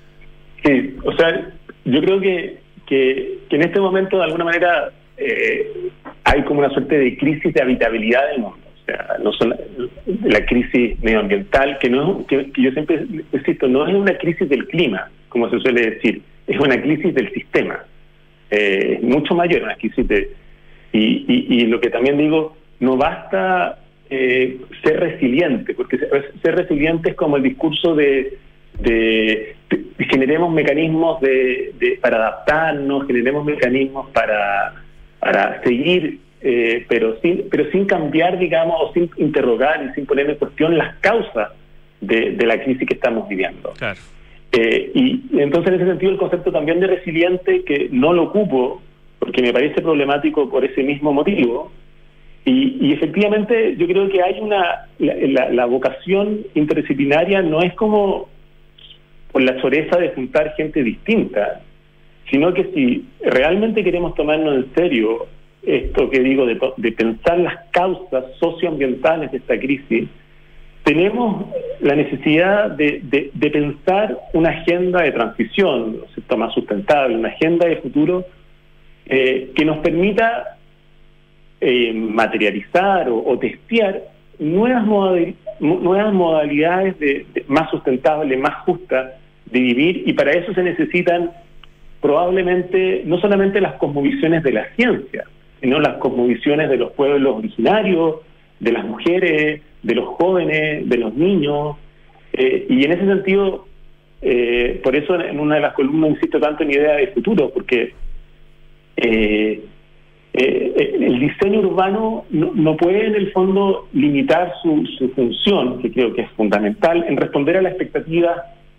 Sí, o sea, yo creo que, que, que en este momento de alguna manera eh, hay como una suerte de crisis de habitabilidad del mundo. O sea, no son la, la crisis medioambiental, que no que, que yo siempre insisto, no es una crisis del clima, como se suele decir, es una crisis del sistema. Eh, es mucho mayor una crisis de... Y, y, y lo que también digo, no basta eh, ser resiliente, porque ser, ser resiliente es como el discurso de... de, de generemos mecanismos de, de para adaptarnos, generemos mecanismos para... para seguir, eh, pero sin pero sin cambiar, digamos, o sin interrogar y sin poner en cuestión las causas de, de la crisis que estamos viviendo.
Claro.
Eh, y, y entonces, en ese sentido, el concepto también de resiliente, que no lo ocupo, porque me parece problemático por ese mismo motivo, y, y efectivamente yo creo que hay una, la, la, la vocación interdisciplinaria no es como por la choreza de juntar gente distinta, sino que si realmente queremos tomarnos en serio esto que digo de, de pensar las causas socioambientales de esta crisis, tenemos la necesidad de, de, de pensar una agenda de transición, ¿no es cierto?, más sustentable, una agenda de futuro eh, que nos permita eh, materializar o, o testear nuevas, modalidades, nuevas modalidades de, de más sustentables, más justas de vivir, y para eso se necesitan probablemente no solamente las cosmovisiones de la ciencia, sino las cosmovisiones de los pueblos originarios, de las mujeres, de los jóvenes, de los niños, eh, y en ese sentido, eh, por eso en una de las columnas insisto tanto en idea de futuro, porque eh, eh, el diseño urbano no, no puede en el fondo limitar su, su función, que creo que es fundamental, en responder a las expectativas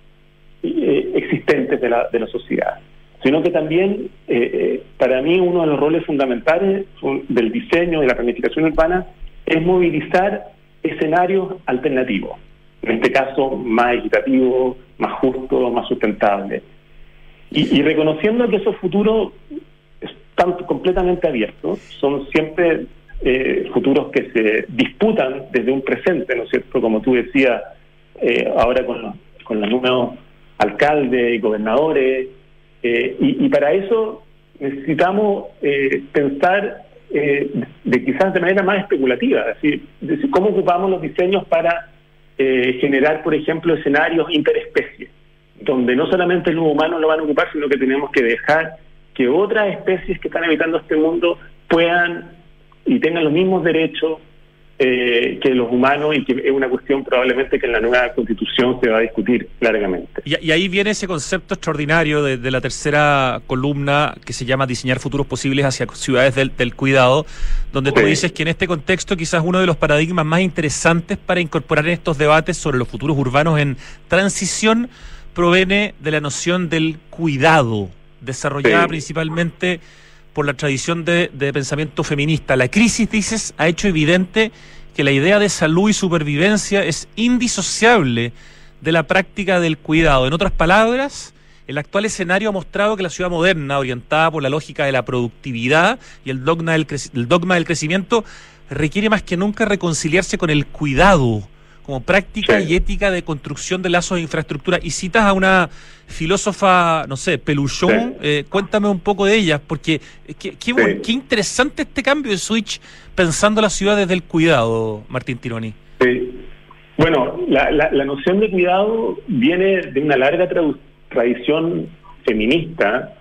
eh, existentes de la, de la sociedad, sino que también, eh, eh, para mí, uno de los roles fundamentales del diseño, de la planificación urbana, es movilizar escenarios alternativos, en este caso más equitativos, más justos, más sustentables, y, y reconociendo que esos futuros están completamente abiertos, son siempre eh, futuros que se disputan desde un presente, ¿no es cierto?, como tú decías, eh, ahora con los, con los nuevos alcaldes y gobernadores, eh, y, y para eso necesitamos eh, pensar Eh, de quizás de manera más especulativa, es decir, de cómo ocupamos los diseños para eh, generar, por ejemplo, escenarios interespecies, donde no solamente los humanos lo van a ocupar, sino que tenemos que dejar que otras especies que están habitando este mundo puedan y tengan los mismos derechos eh, que los humanos, y que es una cuestión probablemente que en la nueva Constitución se va a discutir largamente.
Y, y ahí viene ese concepto extraordinario de, de la tercera columna, que se llama Diseñar futuros posibles hacia ciudades del, del cuidado, donde tú sí. dices que en este contexto quizás uno de los paradigmas más interesantes para incorporar en estos debates sobre los futuros urbanos en transición proviene de la noción del cuidado, desarrollada sí. principalmente por la tradición de, de pensamiento feminista. La crisis, dices, ha hecho evidente que la idea de salud y supervivencia es indisociable de la práctica del cuidado. En otras palabras, el actual escenario ha mostrado que la ciudad moderna, orientada por la lógica de la productividad y el dogma del, crec- el dogma del crecimiento, requiere más que nunca reconciliarse con el cuidado como práctica sí. y ética de construcción de lazos de infraestructura. Y citas a una filósofa, no sé, Peluchon, sí. eh, cuéntame un poco de ella, porque qué, qué, sí. qué interesante este cambio de switch pensando la ciudad desde el cuidado, Martín Tironi.
Sí. Bueno, la, la, la noción de cuidado viene de una larga tra- tradición feminista,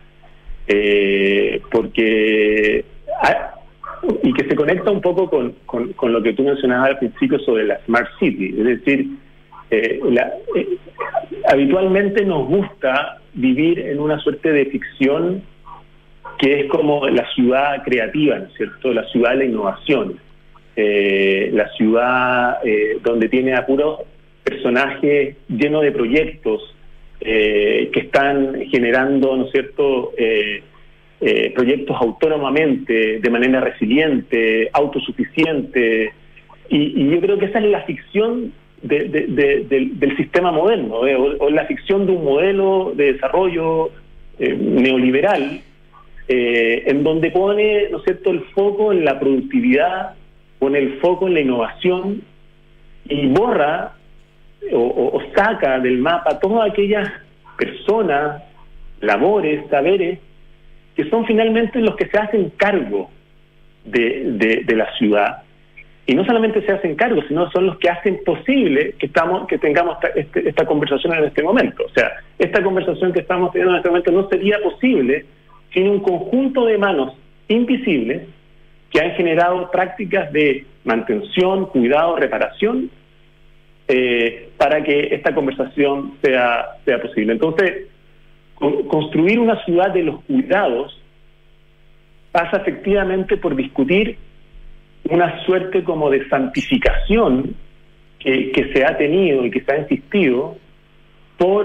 eh, porque... Hay, y que se conecta un poco con, con, con lo que tú mencionabas al principio sobre la Smart City, es decir, eh, la, eh, habitualmente nos gusta vivir en una suerte de ficción que es como la ciudad creativa, ¿no es cierto?, la ciudad de la innovación, eh, la ciudad eh, donde tiene a puros personajes llenos de proyectos eh, que están generando, ¿no es cierto?, eh, Eh, proyectos autónomamente, de manera resiliente, autosuficiente, y, y yo creo que esa es la ficción de, de, de, del, del sistema moderno, eh, o, o la ficción de un modelo de desarrollo eh, neoliberal, eh, en donde pone, ¿no es cierto?, el foco en la productividad, pone el foco en la innovación, y borra o, o, o saca del mapa todas aquellas personas, labores, saberes, que son finalmente los que se hacen cargo de, de, de la ciudad, y no solamente se hacen cargo, sino son los que hacen posible que estamos que tengamos esta, este, esta conversación en este momento. O sea, esta conversación que estamos teniendo en este momento no sería posible sin un conjunto de manos invisibles que han generado prácticas de mantención, cuidado, reparación, eh, para que esta conversación sea, sea posible. Entonces, construir una ciudad de los cuidados pasa efectivamente por discutir una suerte como de santificación que, que se ha tenido y que se ha insistido por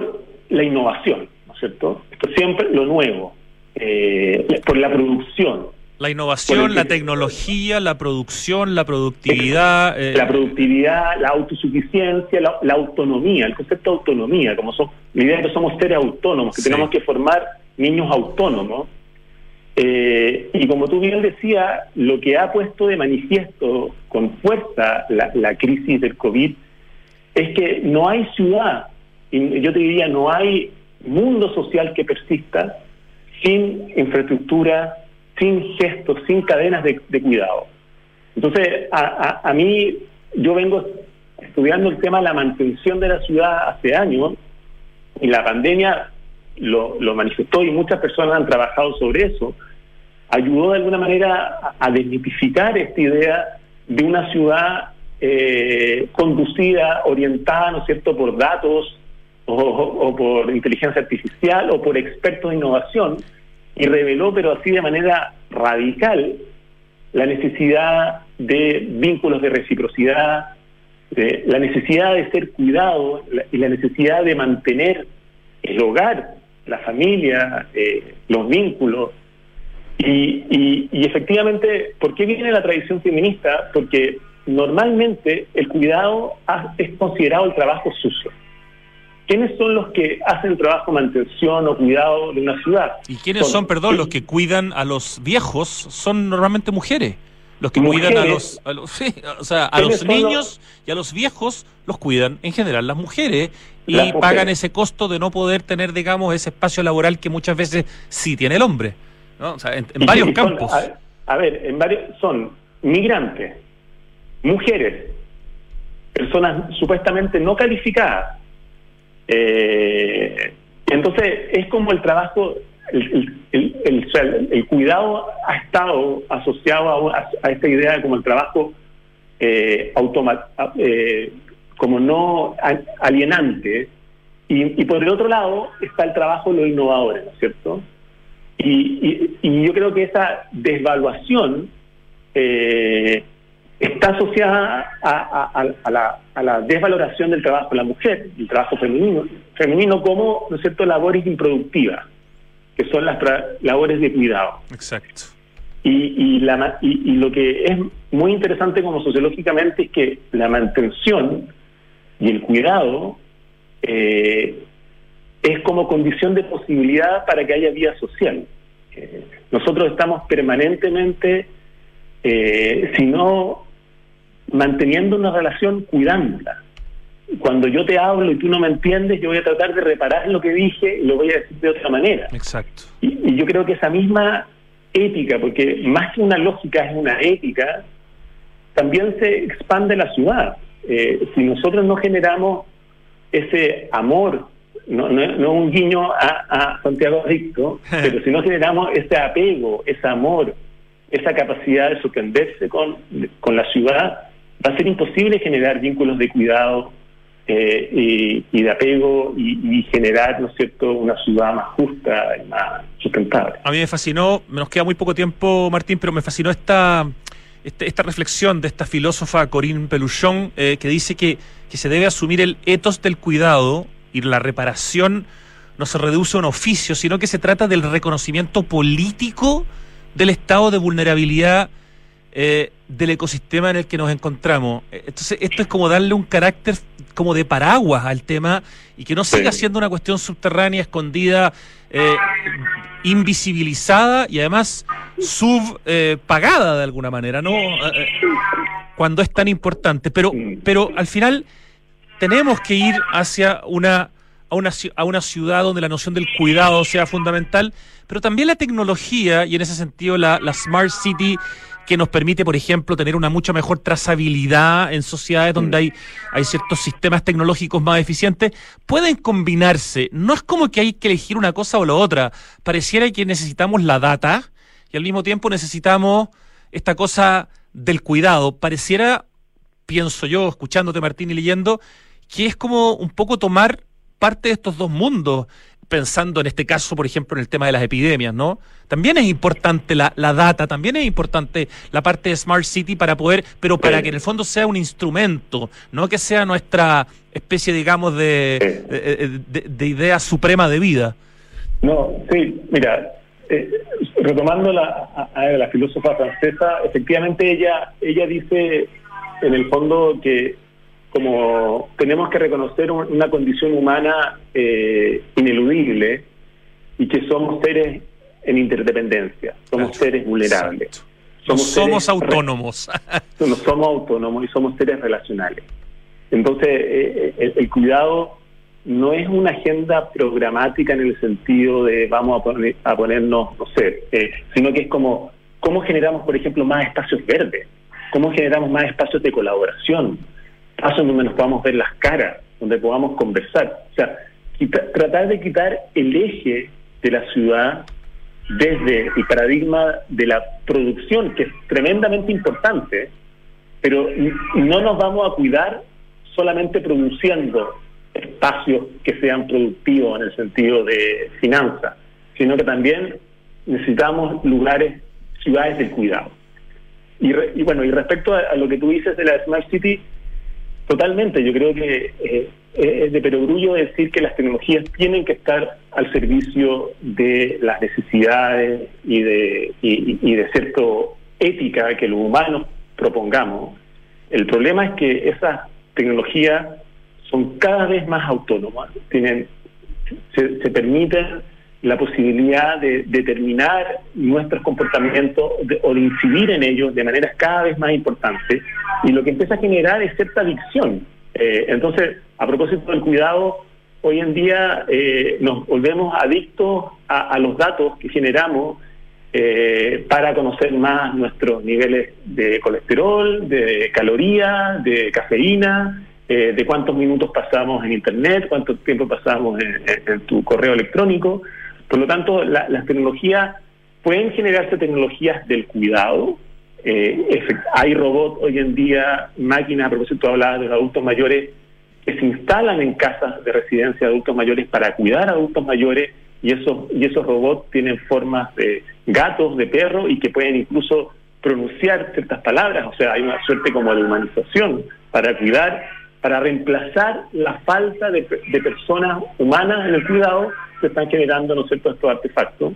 la innovación, ¿no es cierto? Esto siempre lo nuevo, eh, por la producción.
La innovación, la tecnología, la producción, la productividad.
Eh, la productividad, la autosuficiencia, la, la autonomía, el concepto de autonomía, como son, la idea de que somos seres autónomos, que sí. tenemos que formar niños autónomos. Eh, y como tú bien decías, lo que ha puesto de manifiesto con fuerza la, la crisis del COVID es que no hay ciudad, y yo te diría, no hay mundo social que persista sin infraestructura, sin gestos, sin cadenas de, de cuidado. Entonces, a, a, a mí, yo vengo estudiando el tema de la mantención de la ciudad hace años, y la pandemia lo, lo manifestó, y muchas personas han trabajado sobre eso. Ayudó de alguna manera a, a desmitificar esta idea de una ciudad eh, conducida, orientada, ¿no es cierto?, por datos, o, o, o por inteligencia artificial, o por expertos de innovación, y reveló, pero así de manera radical, la necesidad de vínculos de reciprocidad, de la necesidad de ser cuidado la, y la necesidad de mantener el hogar, la familia, eh, los vínculos. Y, y, y efectivamente, ¿por qué viene la tradición feminista? Porque normalmente el cuidado es considerado el trabajo sucio. ¿Quiénes son los que hacen el trabajo de mantención o cuidado de una ciudad?
¿Y quiénes son, son perdón, los que cuidan a los viejos? Son normalmente mujeres. Los que
mujeres,
cuidan a los, a los sí, o sea, a los niños los... y a los viejos los cuidan en general las mujeres y las mujeres. Pagan ese costo de no poder tener, digamos, ese espacio laboral que muchas veces sí tiene el hombre, ¿no? O sea, en, en varios
son,
campos.
A, a ver, en varios son migrantes, mujeres, personas supuestamente no calificadas. Eh, entonces es como el trabajo, el, el, el, el, el cuidado ha estado asociado a, a esta idea de como el trabajo eh, automa, eh, como no alienante, y, y por el otro lado está el trabajo de los innovadores, ¿no es cierto? Y, y, y yo creo que esa desvaluación eh, está asociada a, a, a, a, la, a la desvaloración del trabajo de la mujer, el trabajo femenino, femenino como, ¿no es cierto?, labores improductivas, que son las tra- labores de cuidado.
Exacto.
Y, y, la, y, y lo que es muy interesante como sociológicamente es que la mantención y el cuidado eh, es como condición de posibilidad para que haya vida social. Eh, nosotros estamos permanentemente, eh, si no manteniendo una relación, cuidándola. Cuando yo te hablo y tú no me entiendes, yo voy a tratar de reparar lo que dije y lo voy a decir de otra manera.
Exacto.
Y, y yo creo que esa misma ética, porque más que una lógica es una ética, también se expande la ciudad. Eh, si nosotros no generamos ese amor, no, no, no un guiño a, a Santiago Adicto, pero si no generamos ese apego, ese amor, esa capacidad de sorprenderse con, con la ciudad, va a ser imposible generar vínculos de cuidado eh, y, y de apego y, y generar, ¿no es cierto?, una ciudad más justa y más sustentable.
A mí me fascinó, nos queda muy poco tiempo, Martín, pero me fascinó esta esta, esta reflexión de esta filósofa Corinne Peluchon, eh, que dice que, que se debe asumir el ethos del cuidado y la reparación no se reduce a un oficio, sino que se trata del reconocimiento político del estado de vulnerabilidad eh, del ecosistema en el que nos encontramos. Entonces, esto es como darle un carácter como de paraguas al tema y que no siga siendo una cuestión subterránea, escondida, eh, invisibilizada y además subpagada eh, de alguna manera, ¿no? Eh, cuando es tan importante. Pero, pero al final tenemos que ir hacia una a una a una ciudad donde la noción del cuidado sea fundamental, pero también la tecnología y en ese sentido la, la Smart City, que nos permite, por ejemplo, tener una mucho mejor trazabilidad en sociedades donde hay, hay ciertos sistemas tecnológicos más eficientes, pueden combinarse. No es como que hay que elegir una cosa o la otra. Pareciera que necesitamos la data y al mismo tiempo necesitamos esta cosa del cuidado. Pareciera, pienso yo, escuchándote, Martín, y leyendo, que es como un poco tomar parte de estos dos mundos. pensando en este caso, por ejemplo, en el tema de las epidemias, ¿no? También es importante la, la data, también es importante la parte de Smart City para poder, pero para que en el fondo sea un instrumento, no que sea nuestra especie, digamos, de, de, de, de idea suprema de vida.
No, sí, mira, eh, retomando la, a, a la filósofa francesa, efectivamente ella, ella dice en el fondo que como tenemos que reconocer una condición humana eh, ineludible y que somos seres en interdependencia, somos claro, seres vulnerables.
Somos no somos autónomos.
Re- no somos autónomos y somos seres relacionales. Entonces, eh, el, el cuidado no es una agenda programática en el sentido de vamos a, poner, a ponernos, no sé, eh, sino que es como cómo generamos, por ejemplo, más espacios verdes, cómo generamos más espacios de colaboración, espacios donde nos podamos ver las caras, donde podamos conversar. O sea, quita, tratar de quitar el eje de la ciudad desde el paradigma de la producción, que es tremendamente importante, pero no nos vamos a cuidar solamente produciendo espacios que sean productivos en el sentido de finanzas, sino que también necesitamos lugares, ciudades del cuidado. Y, re, y bueno, y respecto a, a lo que tú dices de la Smart City, totalmente, yo creo que eh, es de perogrullo decir que las tecnologías tienen que estar al servicio de las necesidades y de, y, y de cierta ética que los humanos propongamos. El problema es que esas tecnologías son cada vez más autónomas, tienen, se, se permiten la posibilidad de determinar nuestros comportamientos de, o de incidir en ellos de maneras cada vez más importantes, y lo que empieza a generar es cierta adicción. Eh, entonces, a propósito del cuidado, hoy en día eh, nos volvemos adictos a, a los datos que generamos eh, para conocer más nuestros niveles de colesterol, de calorías, de cafeína, eh, de cuántos minutos pasamos en internet, cuánto tiempo pasamos en, en, en tu correo electrónico. Por lo tanto, la, las tecnologías pueden generarse tecnologías del cuidado. Eh, hay robots hoy en día, máquinas, a propósito hablaba de los adultos mayores, que se instalan en casas de residencia de adultos mayores para cuidar a adultos mayores, y esos, y esos robots tienen formas de gatos, de perros, y que pueden incluso pronunciar ciertas palabras. O sea, hay una suerte como de humanización para cuidar, para reemplazar la falta de, de personas humanas en el cuidado que están generando, ¿no es cierto?, estos artefactos.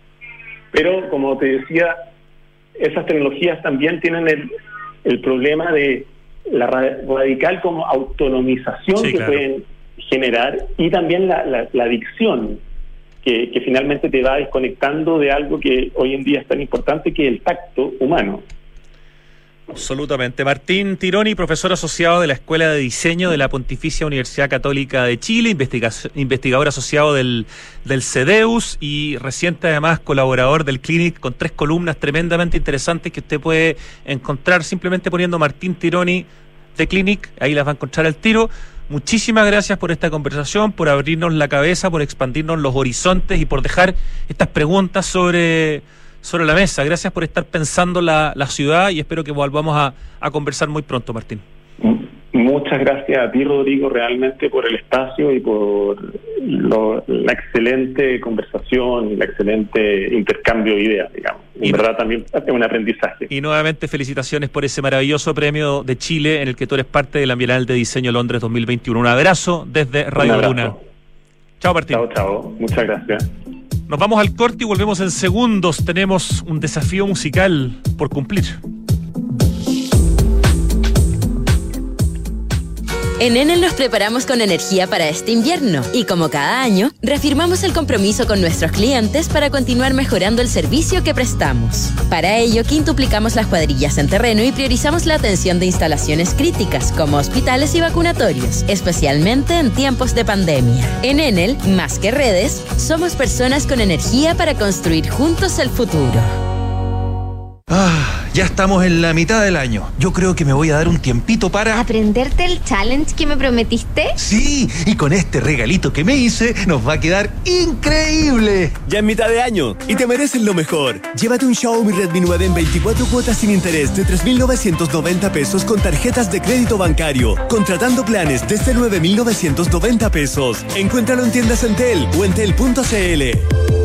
Pero, como te decía, esas tecnologías también tienen el, el problema de la radical como autonomización sí, que claro. pueden generar, y también la, la, la adicción que, que finalmente te va desconectando de algo que hoy en día es tan importante, que es el tacto humano.
Absolutamente. Martín Tironi, profesor asociado de la Escuela de Diseño de la Pontificia Universidad Católica de Chile, investiga- investigador asociado del, del CEDEUS y reciente además colaborador del Clinic, con tres columnas tremendamente interesantes que usted puede encontrar simplemente poniendo Martín Tironi de Clinic, ahí las va a encontrar al tiro. Muchísimas gracias por esta conversación, por abrirnos la cabeza, por expandirnos los horizontes y por dejar estas preguntas sobre... sobre la mesa. Gracias por estar pensando la, la ciudad, y espero que volvamos a, a conversar muy pronto, Martín.
Muchas gracias a ti, Rodrigo, realmente por el espacio y por lo, la excelente conversación y el excelente intercambio de ideas, digamos. En y verdad no, también es un aprendizaje.
Y nuevamente felicitaciones por ese maravilloso premio de Chile en el que tú eres parte de la Bienal de Diseño Londres dos mil veintiuno. Un abrazo desde Radio Duna. Chao, Martín.
Chao, chao. Muchas gracias.
Nos vamos al corte y volvemos en segundos. Tenemos un desafío musical por cumplir.
En Enel nos preparamos con energía para este invierno y, como cada año, reafirmamos el compromiso con nuestros clientes para continuar mejorando el servicio que prestamos. Para ello, quintuplicamos las cuadrillas en terreno y priorizamos la atención de instalaciones críticas como hospitales y vacunatorios, especialmente en tiempos de pandemia. En Enel, más que redes, somos personas con energía para construir juntos el futuro.
Ah,
Ya estamos en la mitad del año. Yo creo que me voy a dar un tiempito para...
¿aprenderte el challenge que me prometiste?
Sí, y con este regalito que me hice, nos va a quedar increíble.
Ya en mitad de año, y te mereces lo mejor. Llévate un Xiaomi Redmi nueve en veinticuatro cuotas sin interés de tres mil novecientos noventa pesos con tarjetas de crédito bancario, contratando planes desde nueve mil novecientos noventa pesos. Encuéntralo en tiendas Entel o entel punto c l.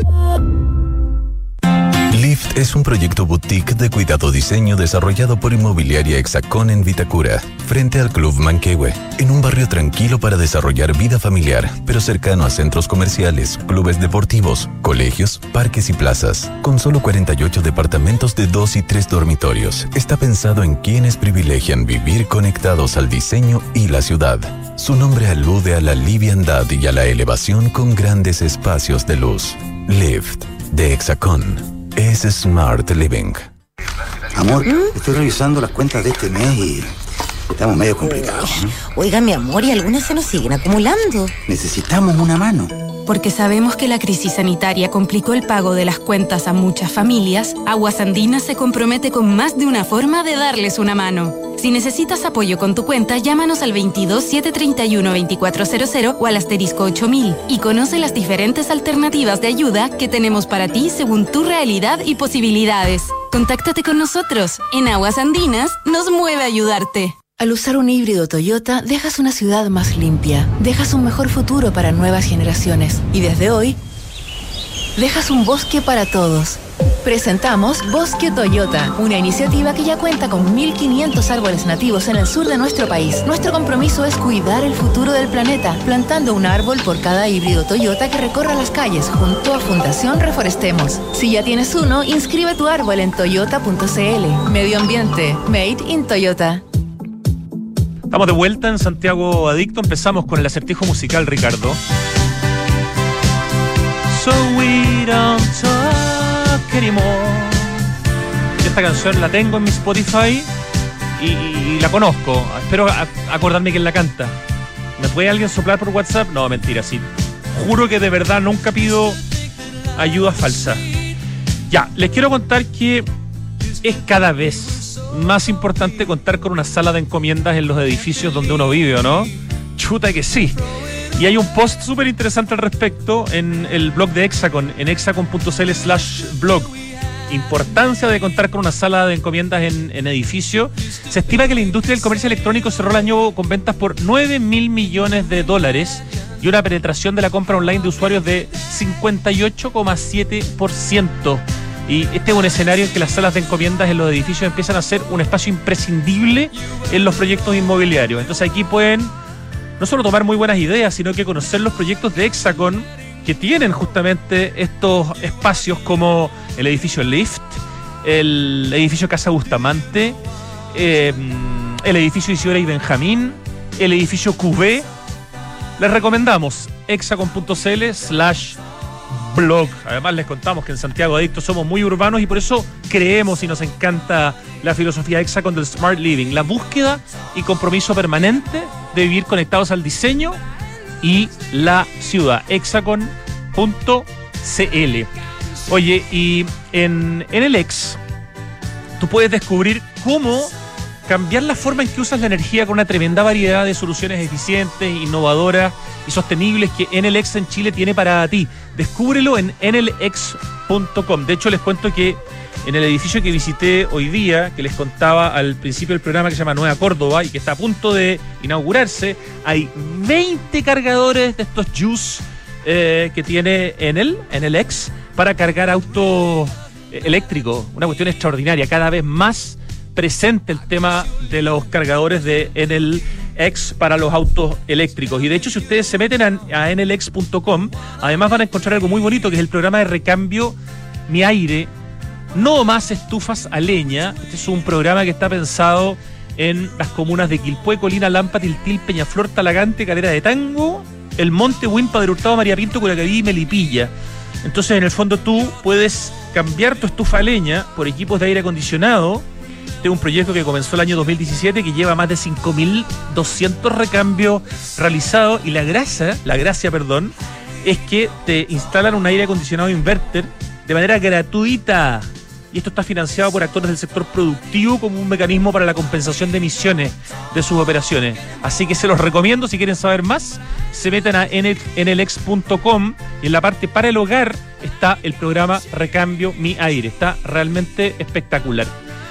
Lift es un proyecto boutique de cuidado diseño desarrollado por Inmobiliaria Hexacón en Vitacura, frente al Club Manquehue, en un barrio tranquilo para desarrollar vida familiar, pero cercano a centros comerciales, clubes deportivos, colegios, parques y plazas. Con solo cuarenta y ocho departamentos de dos y tres dormitorios, está pensado en quienes privilegian vivir conectados al diseño y la ciudad. Su nombre alude a la liviandad y a la elevación con grandes espacios de luz. Lift, de Hexacón. Es Smart Living.
Amor, ¿Mm? estoy revisando las cuentas de este mes y estamos medio complicados, ¿no?
Oiga, mi amor, y algunas se nos siguen acumulando.
Necesitamos una mano.
Porque sabemos que la crisis sanitaria complicó el pago de las cuentas a muchas familias, Aguas Andinas se compromete con más de una forma de darles una mano. Si necesitas apoyo con tu cuenta, llámanos al veintidós, setecientos treinta y uno, veinticuatro cero cero o al asterisco ocho mil y conoce las diferentes alternativas de ayuda que tenemos para ti según tu realidad y posibilidades. Contáctate con nosotros. En Aguas Andinas nos mueve a ayudarte.
Al usar un híbrido Toyota, dejas una ciudad más limpia, dejas un mejor futuro para nuevas generaciones y desde hoy, dejas un bosque para todos. Presentamos Bosque Toyota, una iniciativa que ya cuenta con mil quinientos árboles nativos en el sur de nuestro país. Nuestro compromiso es cuidar el futuro del planeta, plantando un árbol por cada híbrido Toyota que recorra las calles junto a Fundación Reforestemos. Si ya tienes uno, inscribe tu árbol en toyota punto c l. Medio ambiente, made in Toyota.
Estamos de vuelta en Santiago Adicto. Empezamos con el acertijo musical, Ricardo. So we don't talk anymore. Esta canción la tengo en mi Spotify y, y la conozco. Espero a, acordarme quién la canta. ¿Me puede alguien soplar por WhatsApp? No, mentira, sí. Juro que de verdad nunca pido ayuda falsa. Ya, les quiero contar que es cada vez más importante contar con una sala de encomiendas en los edificios donde uno vive, ¿o no? Chuta que sí. Y hay un post súper interesante al respecto en el blog de Hexacon, en hexacon punto c l slash blog. Importancia de contar con una sala de encomiendas en, en edificio. Se estima que la industria del comercio electrónico cerró el año con ventas por nueve mil millones de dólares y una penetración de la compra online de usuarios de cincuenta y ocho coma siete por ciento. Y este es un escenario en que las salas de encomiendas en los edificios empiezan a ser un espacio imprescindible en los proyectos inmobiliarios. Entonces aquí pueden no solo tomar muy buenas ideas, sino que conocer los proyectos de Hexacon que tienen justamente estos espacios como el edificio Lift, el edificio Casa Bustamante, eh, el edificio Isidora y Benjamín, el edificio Q B. Les recomendamos hexacon punto c l slash blog. Además les contamos que en Santiago Adicto somos muy urbanos y por eso creemos y nos encanta la filosofía Hexacon del Smart Living, la búsqueda y compromiso permanente de vivir conectados al diseño y la ciudad. hexacon punto c l. Oye, y en, en el Ex tú puedes descubrir cómo cambiar la forma en que usas la energía con una tremenda variedad de soluciones eficientes, innovadoras y sostenibles que Enel-X en Chile tiene para ti. Descúbrelo en enel x punto com. De hecho, les cuento que en el edificio que visité hoy día, que les contaba al principio del programa, que se llama Nueva Córdoba y que está a punto de inaugurarse, hay veinte cargadores de estos Juice eh, que tiene Enel, Enel-X, para cargar autos eléctricos. Una cuestión extraordinaria, cada vez más presente el tema de los cargadores de Enel-X para los autos eléctricos. Y de hecho, si ustedes se meten a, a enel x punto com, además van a encontrar algo muy bonito, que es el programa de recambio Mi Aire, no más estufas a leña. Este es un programa que está pensado en las comunas de Quilpué, Colina, Lampa, Tiltil, Peñaflor, Talagante, Calera de Tango, El Monte, Huimpa, Padre Hurtado, María Pinto, Curacaví y Melipilla. Entonces, en el fondo, tú puedes cambiar tu estufa a leña por equipos de aire acondicionado. Este es un proyecto que comenzó el año dos mil diecisiete, que lleva más de cinco mil doscientos recambios realizados, y la gracia, la gracia, perdón, es que te instalan un aire acondicionado inverter de manera gratuita. y esto está financiado por actores del sector productivo como un mecanismo para la compensación de emisiones de sus operaciones. Así que se los recomiendo. Si quieren saber más, se meten a enelex punto com y en la parte para el hogar está el programa Recambio Mi Aire. Está realmente espectacular.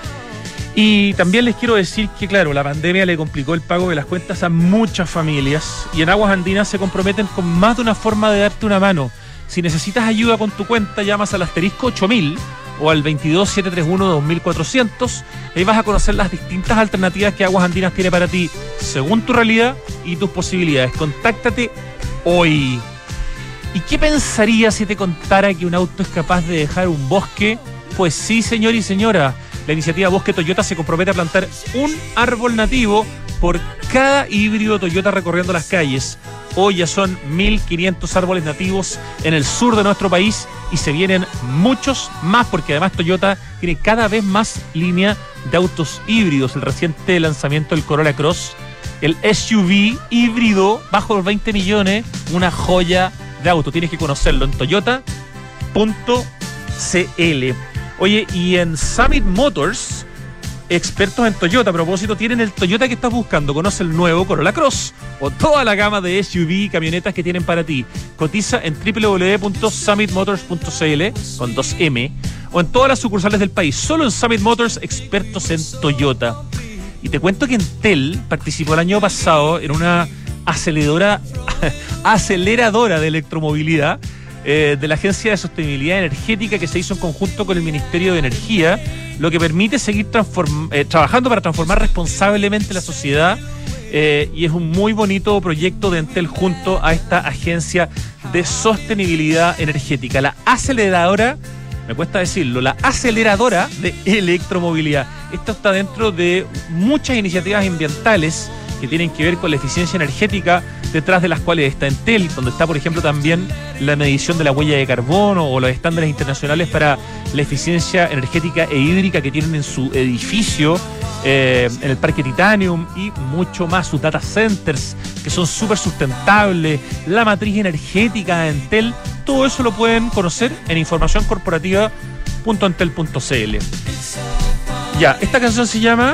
Y también les quiero decir que, claro, la pandemia le complicó el pago de las cuentas a muchas familias y en Aguas Andinas se comprometen con más de una forma de darte una mano. Si necesitas ayuda con tu cuenta, llamas al asterisco ocho mil o al veintidós siete tres uno dos mil cuatrocientos. Ahí vas a conocer las distintas alternativas que Aguas Andinas tiene para ti, según tu realidad y tus posibilidades. Contáctate hoy. ¿Y qué pensarías si te contara que un auto es capaz de dejar un bosque? Pues sí, señor y señora. La iniciativa Bosque Toyota se compromete a plantar un árbol nativo por cada híbrido Toyota recorriendo las calles. Hoy ya son mil quinientos árboles nativos en el sur de nuestro país y se vienen muchos más porque además Toyota tiene cada vez más línea de autos híbridos. El reciente lanzamiento del Corolla Cross, el S U V híbrido bajo los veinte millones, una joya de auto. Tienes que conocerlo en toyota punto c l. Oye, y en Summit Motors, expertos en Toyota, a propósito, tienen el Toyota que estás buscando. Conoce el nuevo Corolla Cross o toda la gama de S U V y camionetas que tienen para ti. Cotiza en doble u doble u doble u punto summit motors punto c l con dos M o en todas las sucursales del país. Solo en Summit Motors, expertos en Toyota. Y te cuento que Entel participó el año pasado en una aceleradora, aceleradora de electromovilidad Eh, de la Agencia de Sostenibilidad Energética que se hizo en conjunto con el Ministerio de Energía, lo que permite seguir transform- eh, trabajando para transformar responsablemente la sociedad eh, y es un muy bonito proyecto de Entel junto a esta Agencia de Sostenibilidad Energética. La aceleradora, me cuesta decirlo, la aceleradora de electromovilidad. Esto está dentro de muchas iniciativas ambientales que tienen que ver con la eficiencia energética, detrás de las cuales está Entel, donde está, por ejemplo, también la medición de la huella de carbono o los estándares internacionales para la eficiencia energética e hídrica que tienen en su edificio, eh, en el Parque Titanium y mucho más. Sus data centers, que son súper sustentables, la matriz energética de Entel, todo eso lo pueden conocer en información corporativa punto entel punto c l. Ya, esta canción se llama...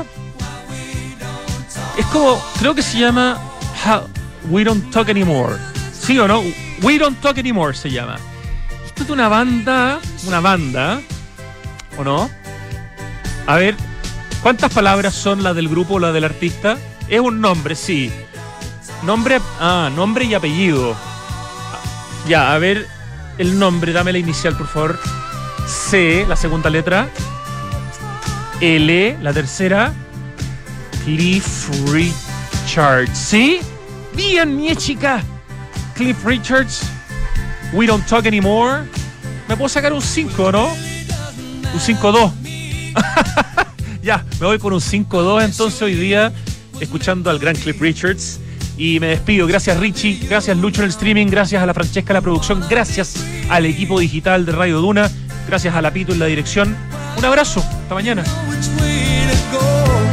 Es como, creo que se llama How We Don't Talk Anymore. ¿Sí o no? We Don't Talk Anymore se llama. Esto es de una banda, una banda, ¿o no? A ver, ¿cuántas palabras son las del grupo o las del artista? Es un nombre, sí. Nombre, ah, nombre y apellido. Ya, a ver, el nombre, dame la inicial, por favor. C, la segunda letra. L, la tercera. Cliff Richards. ¿Sí? Bien, mi chica. Cliff Richards. We Don't Talk Anymore. Me puedo sacar un cinco, ¿no? Un cinco dos. Ya, me voy por un cinco dos entonces hoy día, escuchando al gran Cliff Richards. Y me despido. Gracias, Richie. Gracias, Lucho, en el streaming. Gracias a la Francesca en la producción. Gracias al equipo digital de Radio Duna. Gracias a la Pito en la dirección. Un abrazo. Hasta mañana.